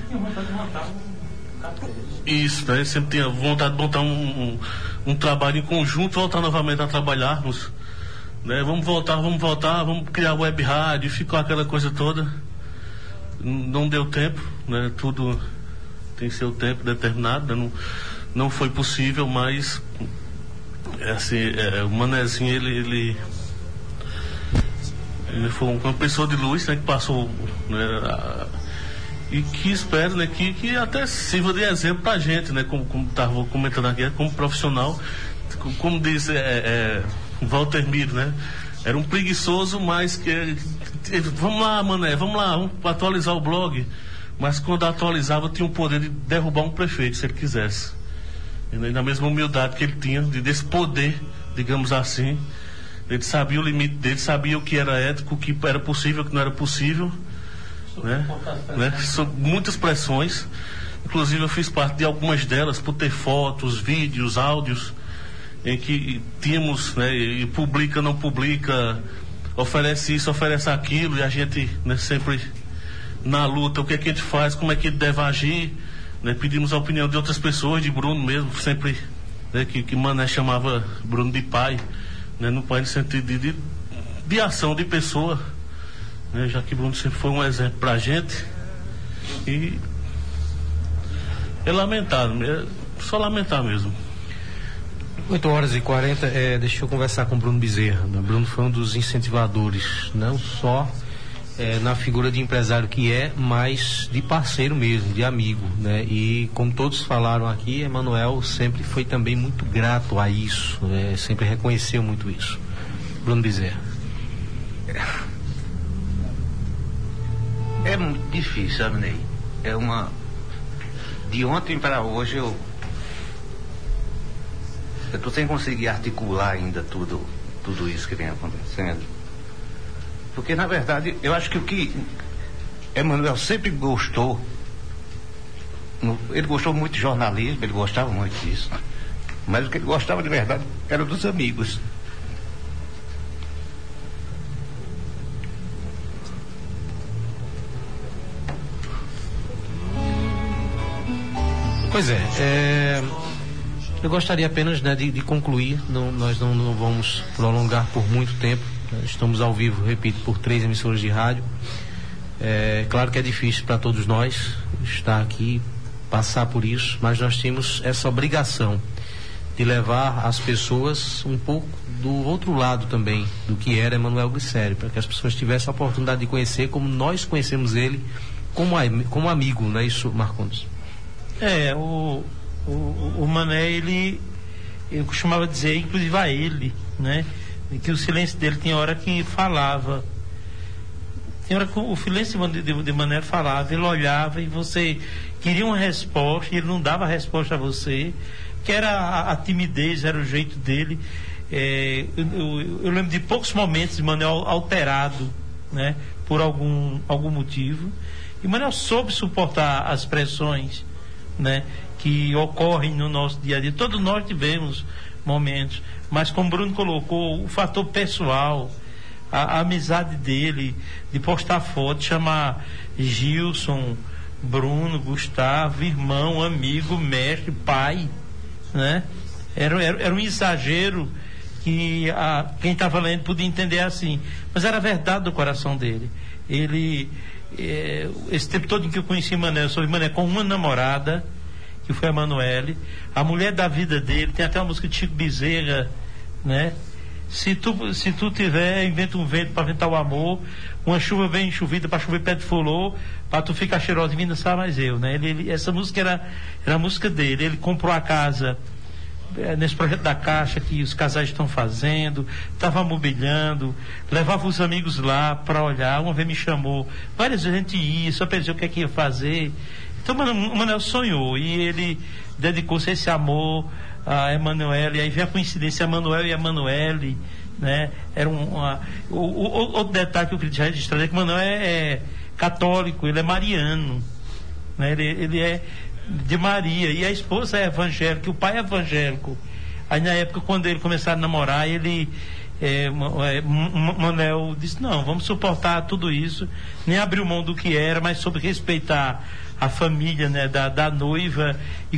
isso, né? Sempre tinha vontade de montar um trabalho em conjunto, voltar novamente a trabalharmos, né? Vamos voltar, vamos criar web rádio, ficou aquela coisa toda. Não deu tempo, né? Tudo tem seu tempo determinado, né? Não foi possível, mas assim, o Manezinho, ele foi uma pessoa de luz, né? Que passou, né? E que espero, né, que até sirva de exemplo pra gente, né, como estava comentando aqui, como profissional, como diz Walter Miro, né, era um preguiçoso, mas que vamos lá, Mané, vamos atualizar o blog, mas quando atualizava tinha o poder de derrubar um prefeito, se ele quisesse, e na mesma humildade que ele tinha, desse poder, digamos assim, ele sabia o limite dele, sabia o que era ético, o que era possível, o que não era possível, né? Sob muitas pressões, inclusive eu fiz parte de algumas delas por ter fotos, vídeos, áudios em que tínhamos, né, e publica, não publica, oferece isso, oferece aquilo, e a gente, né, sempre na luta, o que é que a gente faz, como é que ele deve agir, né? Pedimos a opinião de outras pessoas, de Bruno mesmo, sempre, né, que Mané chamava Bruno de pai, né, no pai no sentido de ação, de pessoa, né, já que Bruno sempre foi um exemplo pra gente, e é lamentável, só lamentar mesmo. 8h40, deixa eu conversar com o Bruno Bezerra. Bruno foi um dos incentivadores, não só na figura de empresário que mas de parceiro mesmo, de amigo, né? E como todos falaram aqui, Emanuel sempre foi também muito grato a isso, né? Sempre reconheceu muito isso. Bruno Bezerra. É muito difícil, sabe, Ney? De ontem para hoje eu estou sem conseguir articular ainda tudo isso que vem acontecendo. Porque, na verdade, eu acho que o que Emanuel sempre gostou, ele gostou muito de jornalismo, ele gostava muito disso, mas o que ele gostava de verdade era dos amigos. Pois eu gostaria apenas, né, de concluir, nós não vamos prolongar por muito tempo, né? Estamos ao vivo, repito, por 3 emissoras de rádio. Claro que é difícil para todos nós estar aqui, passar por isso, mas nós temos essa obrigação de levar as pessoas um pouco do outro lado também, do que era Emanuel Glicério, para que as pessoas tivessem a oportunidade de conhecer como nós conhecemos ele como amigo, não é isso, Marcondes? O Mané, eu costumava dizer, inclusive a ele, né, que o silêncio dele tinha hora que falava, tinha hora que o silêncio de Mané falava, ele olhava e você queria uma resposta e ele não dava a resposta a você, que era a timidez, era o jeito dele. Eu lembro de poucos momentos de Mané alterado, né, por algum motivo, e Mané soube suportar as pressões, né, que ocorrem no nosso dia a dia. Todos nós tivemos momentos, mas como o Bruno colocou, o fator pessoal, a amizade dele, de postar foto, chamar Gilson, Bruno, Gustavo, irmão, amigo, mestre, pai, né? Era um exagero que quem estava lendo podia entender assim, mas era a verdade do coração dele. Ele esse tempo todo em que eu conheci Mané, eu soube Mané com uma namorada, que foi a Emanuele, a mulher da vida dele. Tem até uma música de Chico Bezerra, né? Se tu tiver, inventa um vento para ventar o amor, uma chuva bem chovida para chover pé de fulô, para tu ficar cheirosa e vir dançar mais eu, né? Essa música era a música dele. Ele comprou a casa nesse projeto da Caixa que os casais estão fazendo, estava mobiliando, levava os amigos lá para olhar. Uma vez me chamou, várias vezes a gente ia, só para dizer o que é que ia fazer. Então o Manuel sonhou e ele dedicou-se a esse amor a Emanuele. Aí vem a coincidência, Emanuel e Emanuele, né? Era outro detalhe que eu queria registrar é que Emanuel é católico, ele é mariano, né? Ele é de Maria, e a esposa é evangélica, e o pai é evangélico. Aí na época, quando ele começaram a namorar, Manuel disse, não, vamos suportar tudo isso, nem abriu mão do que era, mas soube respeitar a família, né, da noiva, e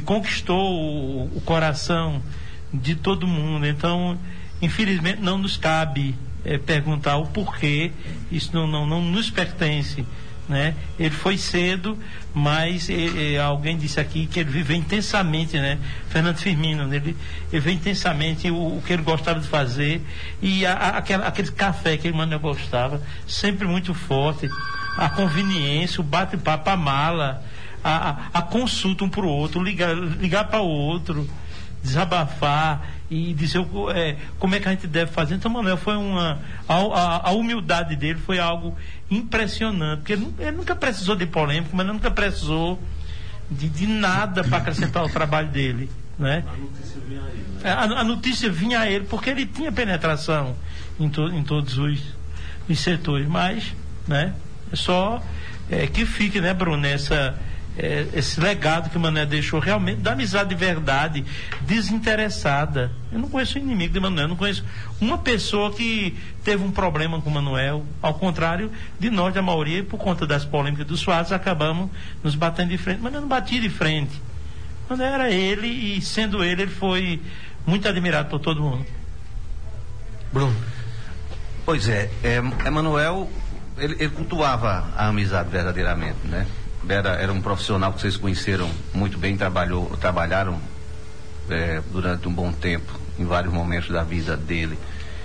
conquistou o coração de todo mundo. Então, infelizmente, não nos cabe perguntar o porquê, isso não nos pertence, né? Ele foi cedo, mas alguém disse aqui que ele viveu intensamente, né? Fernando Firmino, ele viveu intensamente o que ele gostava de fazer, e aquele café que Emmanuel gostava, sempre muito forte, a conveniência, o bate-papo, a mala, a consulta um para o outro, ligar para o outro, desabafar e dizer como é que a gente deve fazer. Então, Manuel, foi a humildade dele foi algo impressionante, porque ele nunca precisou de polêmica, mas ele nunca precisou de nada para acrescentar o trabalho dele, né? A notícia vinha a ele porque ele tinha penetração em todos os setores, mas, né, é só que fique, né, Bruno, esse legado que o Manuel deixou, realmente, da amizade de verdade, desinteressada. Eu não conheço inimigo de Manuel, não conheço uma pessoa que teve um problema com o Manuel, ao contrário de nós, da maioria, e por conta das polêmicas dos fatos, acabamos nos batendo de frente. Mas eu não bati de frente. Manuel era ele, e sendo ele foi muito admirado por todo mundo. Bruno. Pois Manuel, ele cultuava a amizade verdadeiramente, né? Era um profissional que vocês conheceram muito bem, trabalharam durante um bom tempo, em vários momentos da vida dele,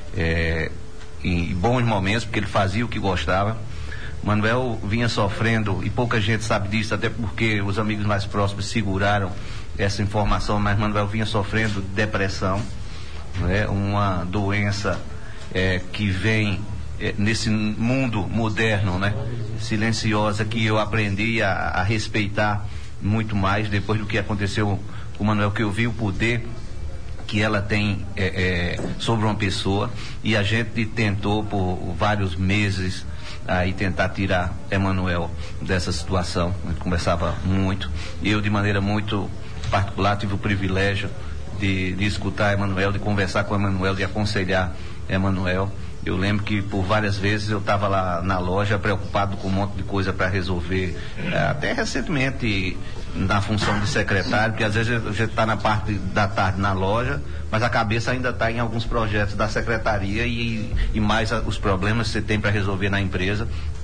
em bons momentos, porque ele fazia o que gostava. Manuel vinha sofrendo, e pouca gente sabe disso, até porque os amigos mais próximos seguraram essa informação, mas Manuel vinha sofrendo depressão, né? Uma doença que vem nesse mundo moderno, né, silenciosa, que eu aprendi a respeitar muito mais depois do que aconteceu com o Manuel, que eu vi o poder que ela tem sobre uma pessoa, e a gente tentou por vários meses aí tentar tirar Emanuel dessa situação. A gente conversava muito, eu de maneira muito particular tive o privilégio de escutar Emanuel, de conversar com Emanuel, de aconselhar Emanuel. Eu lembro que por várias vezes eu estava lá na loja preocupado com um monte de coisa para resolver, até recentemente na função de secretário, porque às vezes a gente está na parte da tarde na loja, mas a cabeça ainda está em alguns projetos da secretaria e mais os problemas que você tem para resolver na empresa.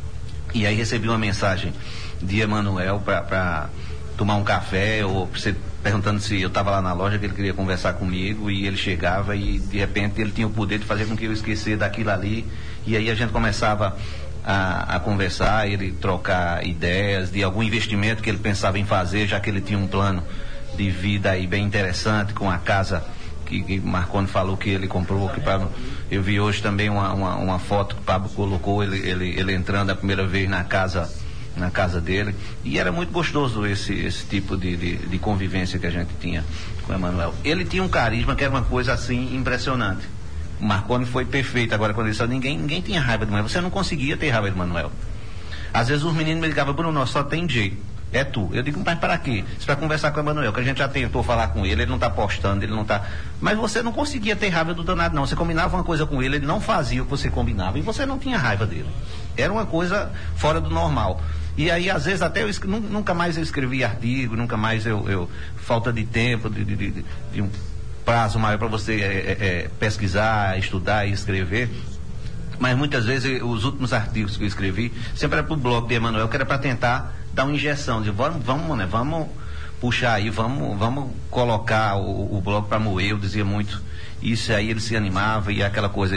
E aí recebi uma mensagem de Emanuel para tomar um café, ou perguntando se eu estava lá na loja, que ele queria conversar comigo, e ele chegava e de repente ele tinha o poder de fazer com que eu esquecesse daquilo ali, e aí a gente começava a conversar, ele trocar ideias de algum investimento que ele pensava em fazer, já que ele tinha um plano de vida aí bem interessante, com a casa que Marconi falou que ele comprou, que eu vi hoje também uma foto que o Pablo colocou, ele entrando a primeira vez na casa dele, e era muito gostoso esse tipo de convivência que a gente tinha com o Emanuel. Ele tinha um carisma que era uma coisa assim impressionante. O Marconi foi perfeito. Agora, quando ele disse, ninguém tinha raiva do Manuel, você não conseguia ter raiva do Manuel. Às vezes os meninos me ligavam, Bruno, só tem jeito, é tu. Eu digo, mas para quê? Isso para conversar com o Emanuel, que a gente já tentou falar com ele não está postando, ele não está. Mas você não conseguia ter raiva do danado, não. Você combinava uma coisa com ele não fazia o que você combinava, e você não tinha raiva dele. Era uma coisa fora do normal. E aí, às vezes, até nunca mais eu escrevi artigo, nunca mais falta de tempo, de um prazo maior para você pesquisar, estudar e escrever. Mas muitas vezes os últimos artigos que eu escrevi sempre era para o blog de Emanuel, que era para tentar dar uma injeção de vamos puxar aí, vamos colocar o blog para moer. Eu dizia muito isso, aí ele se animava, e aquela coisa,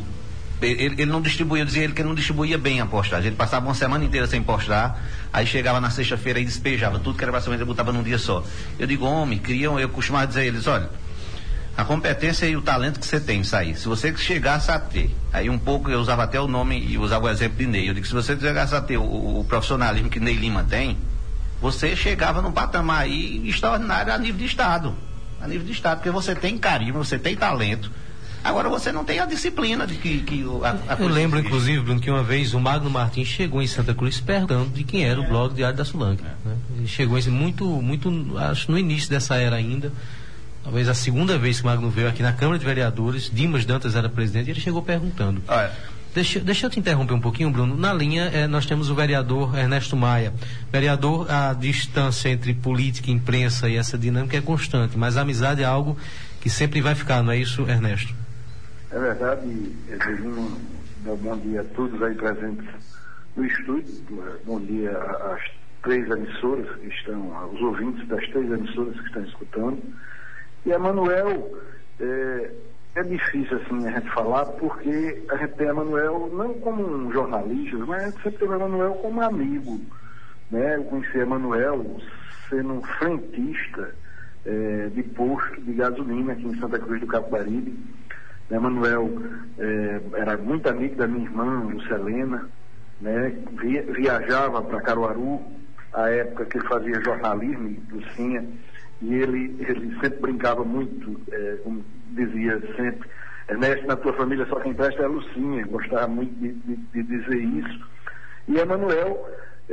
ele não distribuía, eu dizia ele que ele não distribuía bem a postagem. Ele passava uma semana inteira sem postar, aí chegava na sexta-feira e despejava tudo que era praticamente, ele botava num dia só. Eu digo, homem, eu costumava dizer a eles, olha, a competência e o talento que você tem, isso aí, se você chegasse a ter, aí um pouco eu usava até o nome e usava o exemplo de Ney, eu digo, se você chegasse a ter o profissionalismo que Ney Lima tem, você chegava num patamar aí extraordinário a nível de Estado, porque você tem carisma, você tem talento. Agora você não tem a disciplina de que eu lembro, inclusive, Bruno, que uma vez o Magno Martins chegou em Santa Cruz perguntando de quem era o blog Diário da Sulanque. Né? Ele chegou muito, acho no início dessa era ainda, talvez a segunda vez que o Magno veio aqui na Câmara de Vereadores, Dimas Dantas era presidente, e ele chegou perguntando. Deixa eu te interromper um pouquinho, Bruno. Na linha nós temos o vereador Ernesto Maia. Vereador, a distância entre política e imprensa e essa dinâmica é constante, mas a amizade é algo que sempre vai ficar, não é isso, Ernesto? É verdade, Evelino, bom dia a todos aí presentes no estúdio, bom dia às 3 emissoras que estão, aos ouvintes das 3 emissoras que estão escutando. E Emanuel, é difícil assim a gente falar, porque a gente tem Emanuel não como um jornalista, mas a gente sempre tem Emanuel como amigo, né? Eu conheci Emanuel sendo um frentista de posto de gasolina aqui em Santa Cruz do Capibaribe. Emanuel era muito amigo da minha irmã, Lucelena, né? Viajava para Caruaru, a época que ele fazia jornalismo, Lucinha, e ele sempre brincava muito, como dizia sempre, Ernesto, na tua família só quem presta é a Lucinha, gostava muito de dizer isso. E Emanuel,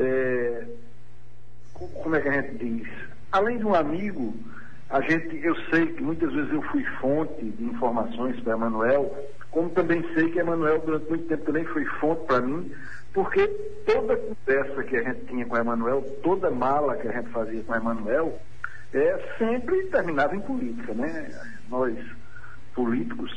como é que a gente diz? Além de um amigo, eu sei que muitas vezes eu fui fonte de informações para Emanuel, como também sei que Emanuel durante muito tempo também foi fonte para mim, porque toda conversa que a gente tinha com Emanuel, toda mala que a gente fazia com Emanuel, sempre terminava em política, né? Nós, políticos,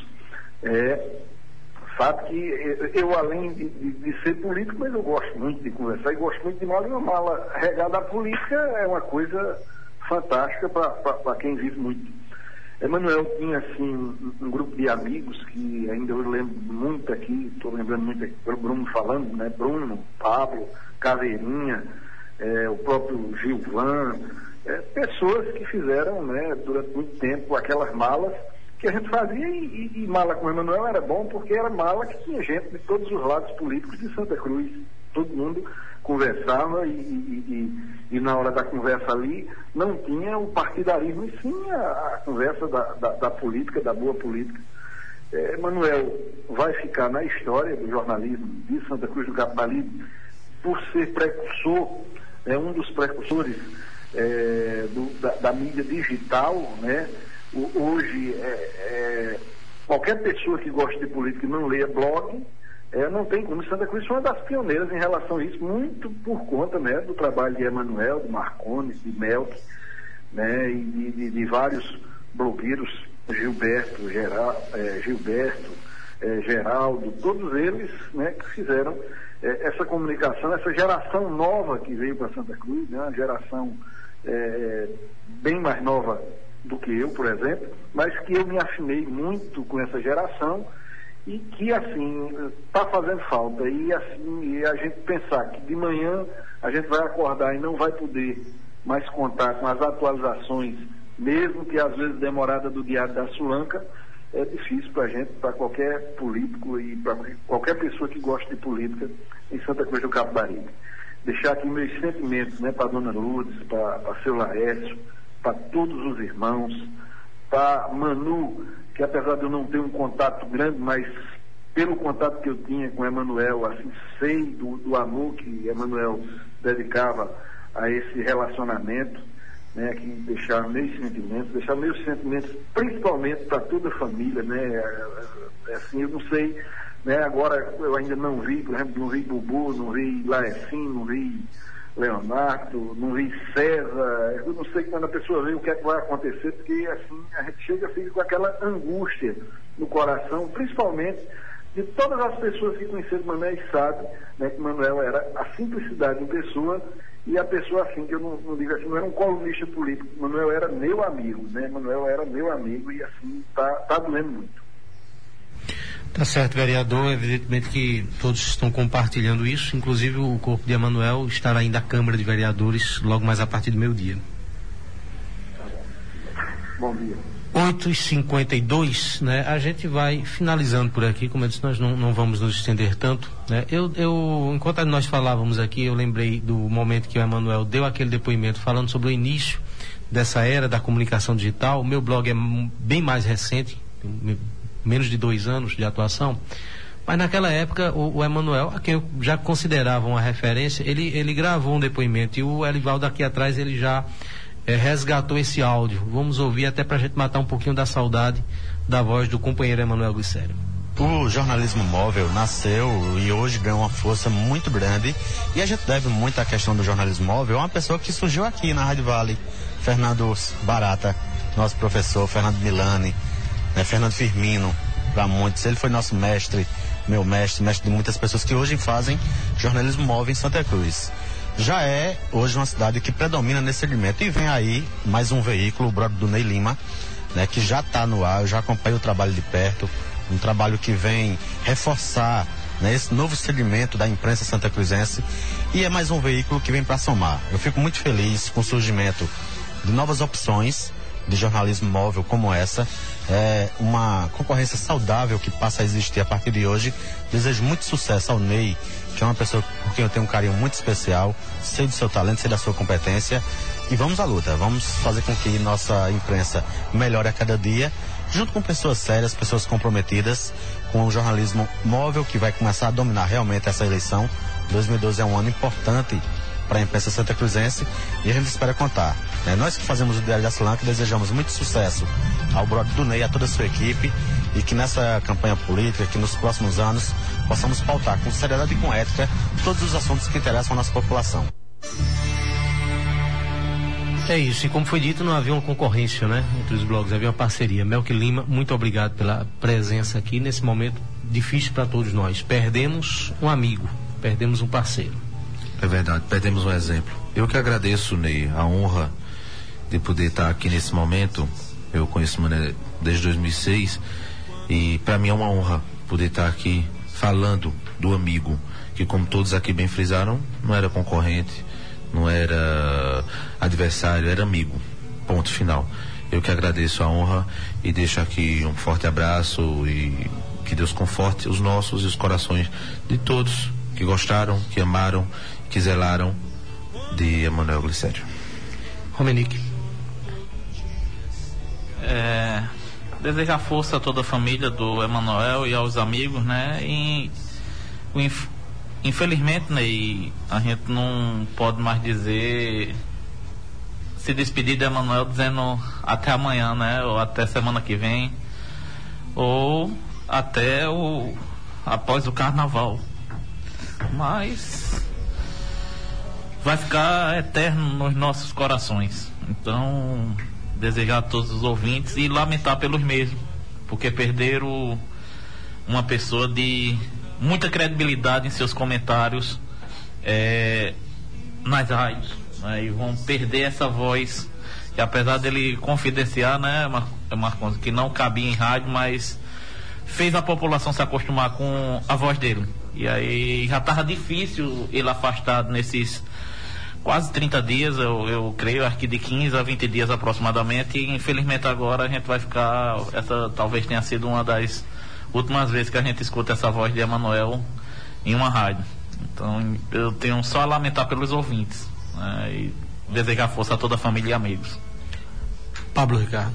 sabe que eu, além de ser político, mas eu gosto muito de conversar e gosto muito de mala, e uma mala regada à política é uma coisa fantástica para quem vive muito. Emanuel tinha, assim, um grupo de amigos que ainda eu lembro muito aqui, estou lembrando muito aqui, o Bruno falando, né? Bruno, Pablo, Caveirinha, o próprio Gilvan, pessoas que fizeram, né, durante muito tempo aquelas malas que a gente fazia, e mala com o Emanuel era bom porque era mala que tinha gente de todos os lados políticos de Santa Cruz. Todo mundo conversava e na hora da conversa ali não tinha o partidarismo, e sim a conversa da política, da boa política. Emanuel vai ficar na história do jornalismo de Santa Cruz do Capibaribe por ser precursor, um dos precursores da mídia digital, né? Hoje, qualquer pessoa que gosta de política e não leia blog, não tem como. Santa Cruz foi uma das pioneiras em relação a isso, muito por conta, né, do trabalho de Emanuel, de Marconi, de Melk, né, e de vários blogueiros, Gilberto, Geraldo, todos eles, né, que fizeram essa comunicação, essa geração nova que veio para Santa Cruz, né, uma geração bem mais nova do que eu, por exemplo, mas que eu me afinei muito com essa geração e que, assim, está fazendo falta. E, assim, a gente pensar que de manhã a gente vai acordar e não vai poder mais contar com as atualizações, mesmo que às vezes demorada, do Diário da Sulanca, é difícil para a gente, para qualquer político e para qualquer pessoa que gosta de política em Santa Cruz do Capibaribe. Deixar aqui meus sentimentos, né, para a dona Lourdes, para seu Laércio, para todos os irmãos, para Manu, que apesar de eu não ter um contato grande, mas pelo contato que eu tinha com Emanuel, assim, sei do amor que Emanuel dedicava a esse relacionamento, né, que deixar meus sentimentos principalmente para toda a família, né, assim, eu não sei, né, agora eu ainda não vi, por exemplo, não vi Bubu, não vi Laecim, não vi Leonardo, não vi César, eu não sei quando a pessoa vê o que é que vai acontecer, porque assim, a gente fica com aquela angústia no coração, principalmente de todas as pessoas que conheceram Manuel e sabem, né, que Manuel era a simplicidade em pessoa, e a pessoa assim, que eu não digo assim, não era um colunista político, Manuel era meu amigo, né, Manuel era meu amigo, e assim, tá doendo muito. Tá certo, vereador, evidentemente que todos estão compartilhando isso, inclusive o corpo de Emanuel estará ainda na Câmara de Vereadores logo mais a partir do meio-dia. Bom dia. 8h52, né? A gente vai finalizando por aqui, como eu disse, nós não vamos nos estender tanto, né? Enquanto nós falávamos aqui, eu lembrei do momento que o Emanuel deu aquele depoimento falando sobre o início dessa era da comunicação digital. O meu blog é bem mais recente, menos de 2 anos de atuação, mas naquela época o Emanuel, a quem eu já considerava uma referência, ele gravou um depoimento, e o Elivaldo aqui atrás ele já resgatou esse áudio. Vamos ouvir, até para a gente matar um pouquinho da saudade da voz do companheiro Emanuel Glicério. O jornalismo móvel nasceu e hoje ganhou uma força muito grande, e a gente deve muito à questão do jornalismo móvel a uma pessoa que surgiu aqui na Rádio Vale, Fernando Barata, nosso professor Fernando Milani, Fernando Firmino, para muitos. Ele foi nosso mestre, meu mestre, mestre de muitas pessoas que hoje fazem jornalismo móvel em Santa Cruz. Já é hoje uma cidade que predomina nesse segmento. E vem aí mais um veículo, o brother do Ney Lima, né, que já está no ar. Eu já acompanho o trabalho de perto, um trabalho que vem reforçar, né, esse novo segmento da imprensa santacruzense, e é mais um veículo que vem para somar. Eu fico muito feliz com o surgimento de novas opções de jornalismo móvel como essa. É uma concorrência saudável que passa a existir a partir de hoje. Desejo muito sucesso ao Ney, que é uma pessoa por quem eu tenho um carinho muito especial, sei do seu talento, sei da sua competência, e vamos à luta, vamos fazer com que nossa imprensa melhore a cada dia, junto com pessoas sérias, pessoas comprometidas com o jornalismo móvel, que vai começar a dominar realmente essa eleição. 2012 é um ano importante para a imprensa santacruzense e a gente espera contar, né? Nós que fazemos o Diário da Aslan, que desejamos muito sucesso ao brother do Ney, a toda a sua equipe, e que nessa campanha política, que nos próximos anos possamos pautar com seriedade e com ética todos os assuntos que interessam a nossa população. É isso, e como foi dito, não havia uma concorrência, né, entre os blogs, havia uma parceria. Melk Lima, muito obrigado pela presença aqui nesse momento difícil para todos nós. Perdemos um amigo, perdemos um parceiro. É verdade, perdemos um exemplo. Eu que agradeço, Ney, a honra de poder estar aqui nesse momento. Eu conheço o Mané desde 2006 e para mim é uma honra poder estar aqui falando do amigo, que, como todos aqui bem frisaram, não era concorrente, não era adversário, era amigo, ponto final. Eu que agradeço a honra e deixo aqui um forte abraço e que Deus conforte os nossos e os corações de todos que gostaram, que amaram, que zelaram de Emanuel Glicério. Romenick. Desejar força a toda a família do Emanuel e aos amigos, né? E infelizmente, né, a gente não pode mais se despedir de Emanuel dizendo até amanhã, né? Ou até semana que vem, ou até após o carnaval. Mas vai ficar eterno nos nossos corações. Então, desejar a todos os ouvintes e lamentar pelos mesmos, porque perderam uma pessoa de muita credibilidade em seus comentários nas rádios, né? E vão perder essa voz que, apesar dele confidenciar, né, é uma coisa que não cabia em rádio, mas fez a população se acostumar com a voz dele. E aí já estava difícil ele afastado nesses quase 30 dias, eu creio, acho que de 15 a 20 dias aproximadamente, e infelizmente agora a gente vai ficar, essa talvez tenha sido uma das últimas vezes que a gente escuta essa voz de Emanuel em uma rádio. Então eu tenho só a lamentar pelos ouvintes, né, e desejar força a toda a família e amigos. Pablo Ricardo.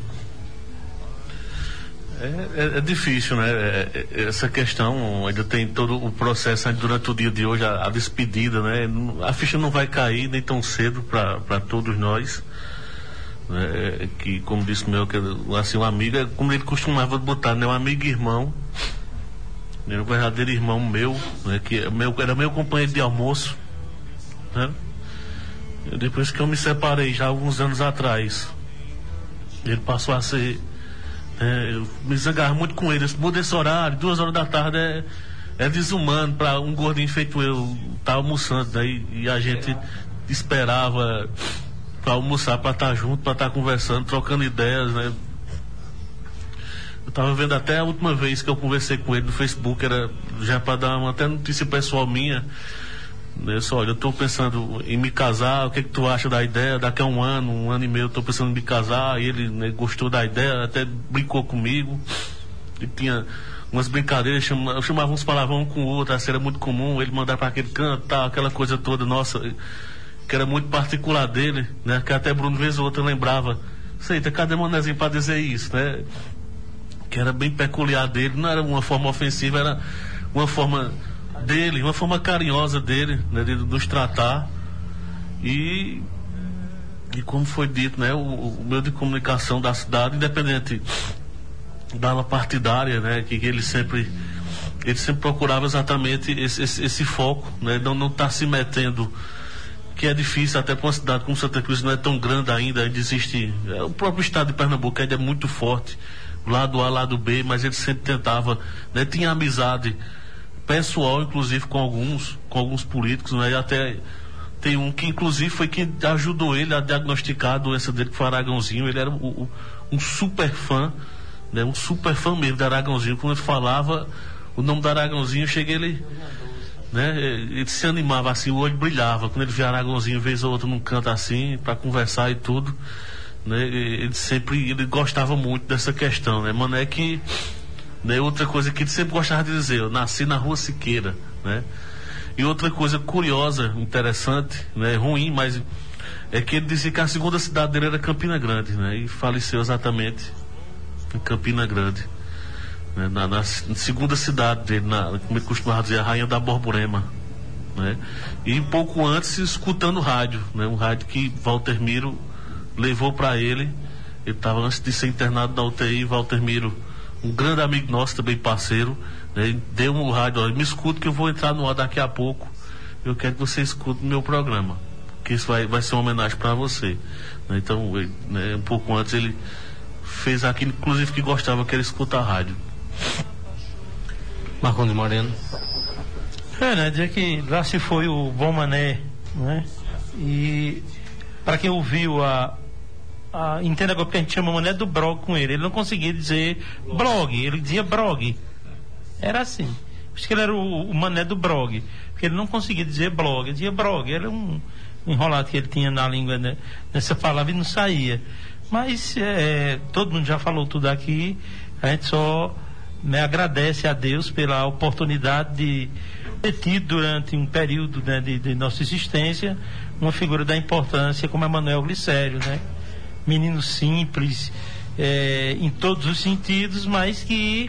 É difícil, né? Essa questão ainda tem todo o processo durante o dia de hoje, a despedida, né? A ficha não vai cair nem tão cedo para todos nós, né? Que, como disse o meu, que assim, um amigo, como ele costumava botar, né? Um amigo e irmão, né? Um verdadeiro irmão meu, né? Que era meu companheiro de almoço, né? Depois que eu me separei já alguns anos atrás, ele passou a ser, eu me zangava muito com ele. Muda esse horário, 2 horas da tarde é desumano para um gordinho feito eu estar almoçando, né? E a gente esperava para almoçar, para estar junto, para estar conversando, trocando ideias, né? Eu estava vendo até a última vez que eu conversei com ele no Facebook, era já para dar uma até notícia pessoal minha. Eu só, olha, eu estou pensando em me casar, o que tu acha da ideia? Daqui a um ano e meio eu estou pensando em me casar. E ele, né, gostou da ideia, até brincou comigo. E tinha umas brincadeiras, eu chamava uns palavrão com o outro, assim, era muito comum ele mandar para aquele canto, tal, aquela coisa toda, nossa, que era muito particular dele, né? Que até Bruno vez ou outra lembrava, sei, cadê Manezinho para dizer isso, né? Que era bem peculiar dele, não era uma forma ofensiva, era uma forma dele, uma forma carinhosa dele, né, de nos tratar. E como foi dito, né, o meio de comunicação da cidade, independente da ala partidária, né, que ele sempre procurava exatamente esse foco, né, não tá se metendo, que é difícil até para uma cidade como Santa Cruz, não é tão grande ainda existe, o próprio estado de Pernambuco ainda é muito forte, lado A, lado B, mas ele sempre tentava, né? Tinha amizade pessoal, inclusive com alguns políticos, né? E até tem um que inclusive foi quem ajudou ele a diagnosticar a doença dele, que foi Aragãozinho. Ele era um super fã, né? Um super fã mesmo de Aragãozinho. Quando ele falava o nome do Aragãozinho, cheguei ele, né? Ele se animava assim, o olho brilhava quando ele via Aragãozinho vez ou outra num canto assim, para conversar e tudo, né? Ele gostava muito dessa questão, né? Mané que, né? Outra coisa que ele sempre gostava de dizer: eu nasci na Rua Siqueira, né? E outra coisa curiosa, interessante, né? Ruim, mas é que ele dizia que a segunda cidade dele era Campina Grande, né? E faleceu exatamente em Campina Grande, né? Na segunda cidade dele, como ele costumava dizer, a Rainha da Borborema, né? E pouco antes, escutando rádio, né? Um rádio que Walter Miro levou para ele. Ele estava antes de ser internado na UTI. Walter Miro, um grande amigo nosso, também parceiro, né? Deu um rádio: olha, me escuta que eu vou entrar no ar daqui a pouco, eu quero que você escute o meu programa, que isso vai ser uma homenagem para você, né? Então, né, um pouco antes ele fez aquilo, inclusive, que gostava, que era escutar a rádio. Marcondes Moreno. Né, dizer que lá se foi o Bom Mané, né? E para quem ouviu entenda agora, porque a gente chama Mané do blog com ele não conseguia dizer blog, ele dizia brog, era assim, por isso que ele era o Mané do blog, porque ele não conseguia dizer blog, ele dizia brog, era um enrolado que ele tinha na língua, né, nessa palavra, e não saía. Mas todo mundo já falou tudo aqui, a gente só, né, agradece a Deus pela oportunidade de ter tido durante um período, né, de nossa existência uma figura da importância como Emanuel Glicério, né? Menino simples, em todos os sentidos, mas que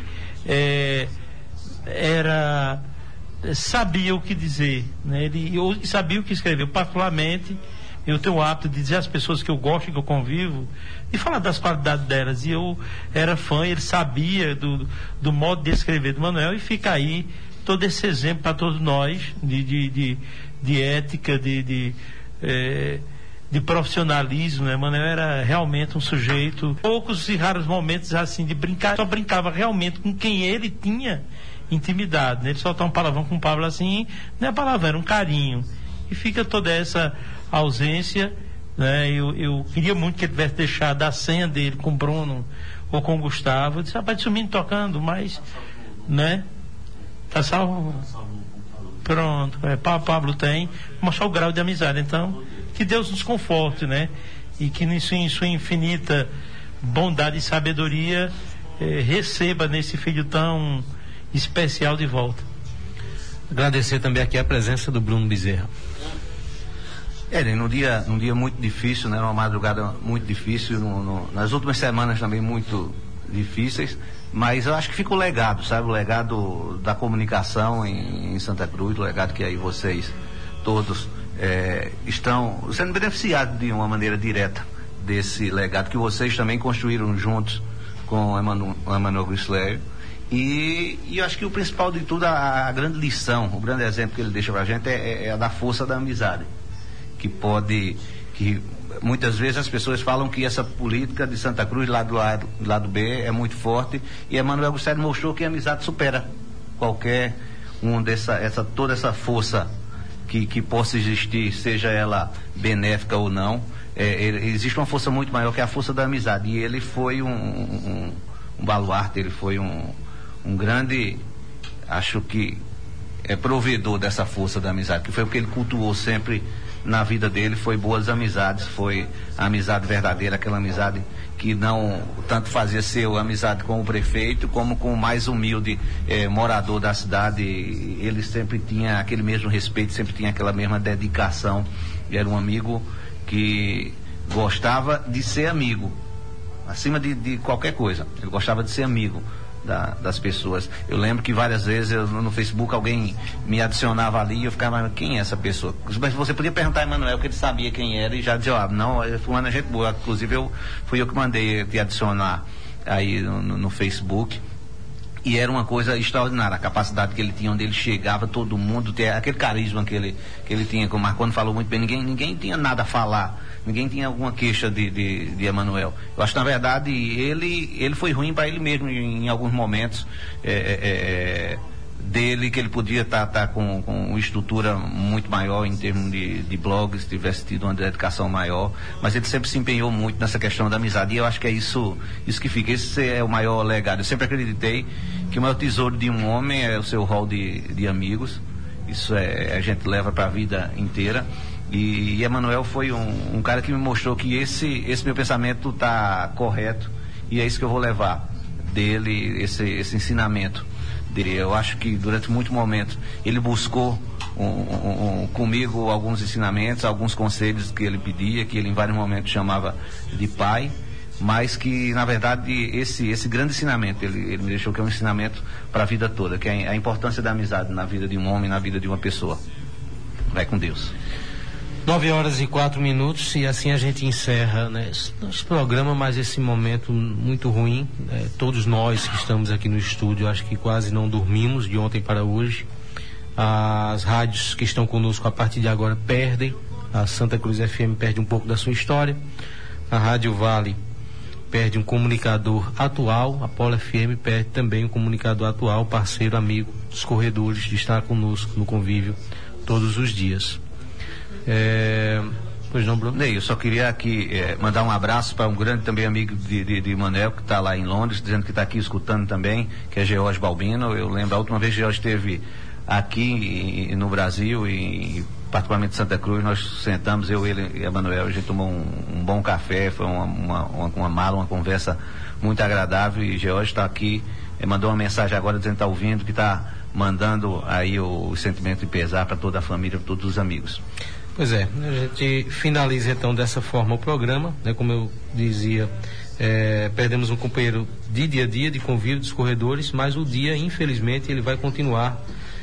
sabia o que dizer, né? Ele sabia o que escrever. Particularmente, eu tenho o hábito de dizer às pessoas que eu gosto, que eu convivo, e falar das qualidades delas. E eu era fã, ele sabia do modo de escrever do Manuel, e fica aí todo esse exemplo para todos nós de ética, de profissionalismo, né? Manuel era realmente um sujeito, poucos e raros momentos assim de brincar, só brincava realmente com quem ele tinha intimidade, né? Ele soltava um palavrão com o Pablo assim, não é palavrão, era um carinho, e fica toda essa ausência, né? Eu queria muito que ele tivesse deixado a senha dele com o Bruno ou com o Gustavo. Eu disse: rapaz, sumindo tocando, mas, né? Tá salvo? Pronto, Pablo tem, mostrar o grau de amizade. Então, que Deus nos conforte, né? E que em sua infinita bondade e sabedoria receba nesse filho tão especial de volta. Agradecer também aqui a presença do Bruno Bezerra. Num dia muito difícil, né? Uma madrugada muito difícil, nas últimas semanas também muito difíceis, mas eu acho que fica o legado, sabe? O legado da comunicação em Santa Cruz, o legado que aí vocês todos estão sendo beneficiados de uma maneira direta desse legado que vocês também construíram juntos com o Emanuel Glicério. E eu acho que o principal de tudo, a grande lição, o grande exemplo que ele deixa pra gente é a da força da amizade, que muitas vezes as pessoas falam que essa política de Santa Cruz, lado B, é muito forte, e Emanuel Glicério mostrou que a amizade supera qualquer toda essa força que possa existir, seja ela benéfica ou não. Existe uma força muito maior, que é a força da amizade, e ele foi um baluarte, ele foi um grande, acho que provedor dessa força da amizade, que foi o que ele cultuou sempre na vida dele, foi boas amizades, foi a amizade verdadeira, aquela amizade que não tanto fazia ser amizade com o prefeito, como com o mais humilde morador da cidade. Ele sempre tinha aquele mesmo respeito, sempre tinha aquela mesma dedicação. Era um amigo que gostava de ser amigo, acima de qualquer coisa. Ele gostava de ser amigo das pessoas. Eu lembro que várias vezes no Facebook alguém me adicionava ali e eu ficava: quem é essa pessoa? Mas você podia perguntar a Emanuel, que ele sabia quem era, e já dizia: não, fulano é gente boa. Inclusive fui eu que mandei te adicionar aí no Facebook. E era uma coisa extraordinária, a capacidade que ele tinha, onde ele chegava, todo mundo, ter aquele carisma que ele tinha, como o Marconi falou muito bem, ninguém tinha nada a falar, ninguém tinha alguma queixa de Emanuel. Eu acho que, na verdade, ele foi ruim para ele mesmo em alguns momentos dele, que ele podia estar com uma estrutura muito maior em termos de blogs, se tivesse tido uma dedicação maior, mas ele sempre se empenhou muito nessa questão da amizade, e eu acho que é isso que fica, esse é o maior legado. Eu sempre acreditei que o maior tesouro de um homem é o seu rol de amigos, isso a gente leva para a vida inteira, e Emanuel foi um cara que me mostrou que esse meu pensamento está correto, e é isso que eu vou levar dele, esse ensinamento. Eu acho que durante muito momento ele buscou comigo alguns ensinamentos, alguns conselhos que ele pedia, que ele em vários momentos chamava de pai, mas que na verdade esse grande ensinamento ele me deixou, que é um ensinamento para a vida toda, que é a importância da amizade na vida de um homem, na vida de uma pessoa. Vai com Deus. 9h04 e assim a gente encerra, né, esse programa, mas esse momento muito ruim, né, todos nós que estamos aqui no estúdio, acho que quase não dormimos de ontem para hoje. As rádios que estão conosco a partir de agora perdem, a Santa Cruz FM perde um pouco da sua história, a Rádio Vale perde um comunicador atual, a Polo FM perde também um comunicador atual, parceiro, amigo dos corredores, de estar conosco no convívio todos os dias. Pois não, Bruno? Eu só queria aqui mandar um abraço para um grande também amigo de Manel, que está lá em Londres, dizendo que está aqui escutando também, que é George Balbino. Eu lembro, a última vez que George esteve aqui no Brasil, e particularmente em Santa Cruz, nós sentamos, ele e a Emanuel, a gente tomou um bom café, foi uma conversa muito agradável, e George está aqui, mandou uma mensagem agora dizendo que está ouvindo, que está mandando aí o sentimento de pesar para toda a família, para todos os amigos. Pois é, a gente finaliza então dessa forma o programa, né? Como eu dizia, perdemos um companheiro de dia a dia, de convívio dos corredores, mas o dia, infelizmente, ele vai continuar,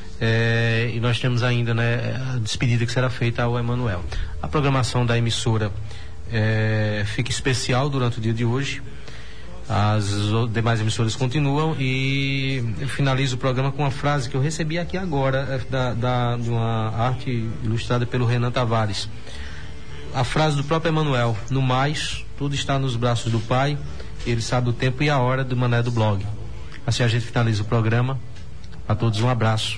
e nós temos ainda, né, a despedida que será feita ao Emanuel. A programação da emissora fica especial durante o dia de hoje, as demais emissoras continuam, e eu finalizo o programa com uma frase que eu recebi aqui agora, de uma arte ilustrada pelo Renan Tavares. A frase do próprio Emanuel: no mais, tudo está nos braços do Pai, ele sabe o tempo e a hora, do Mané do Blog. Assim a gente finaliza o programa. A todos um abraço.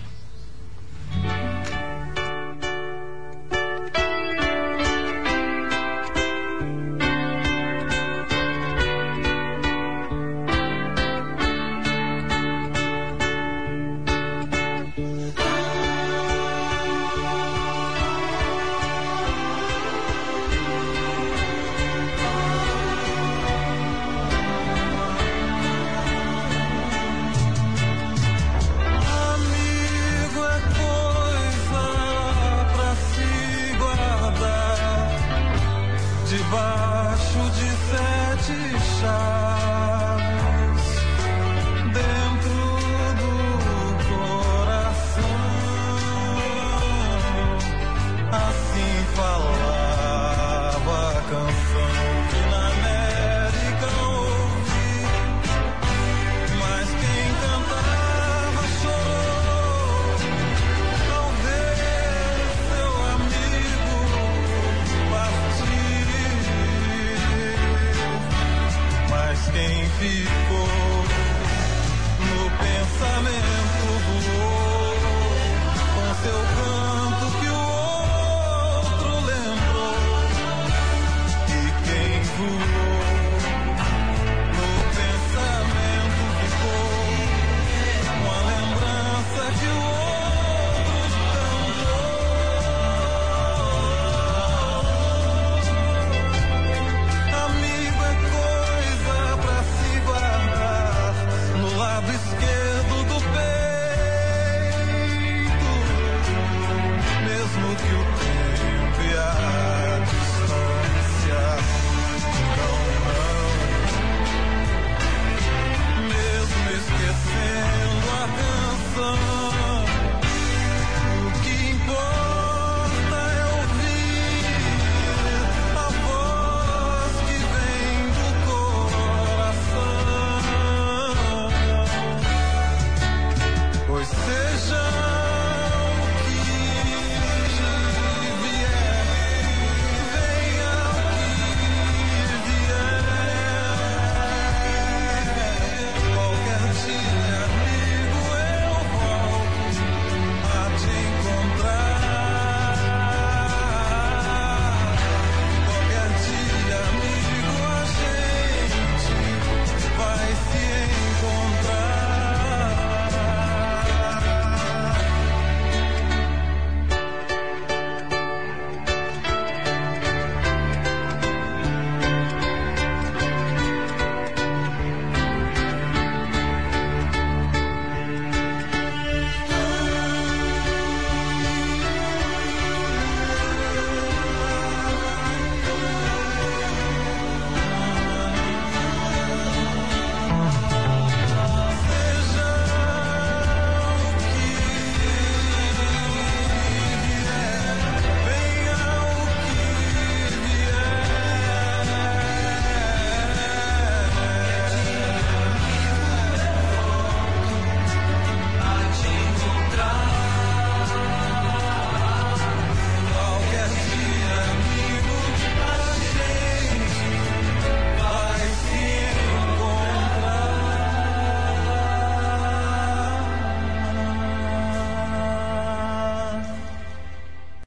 Ficou no pensamento, voou com seu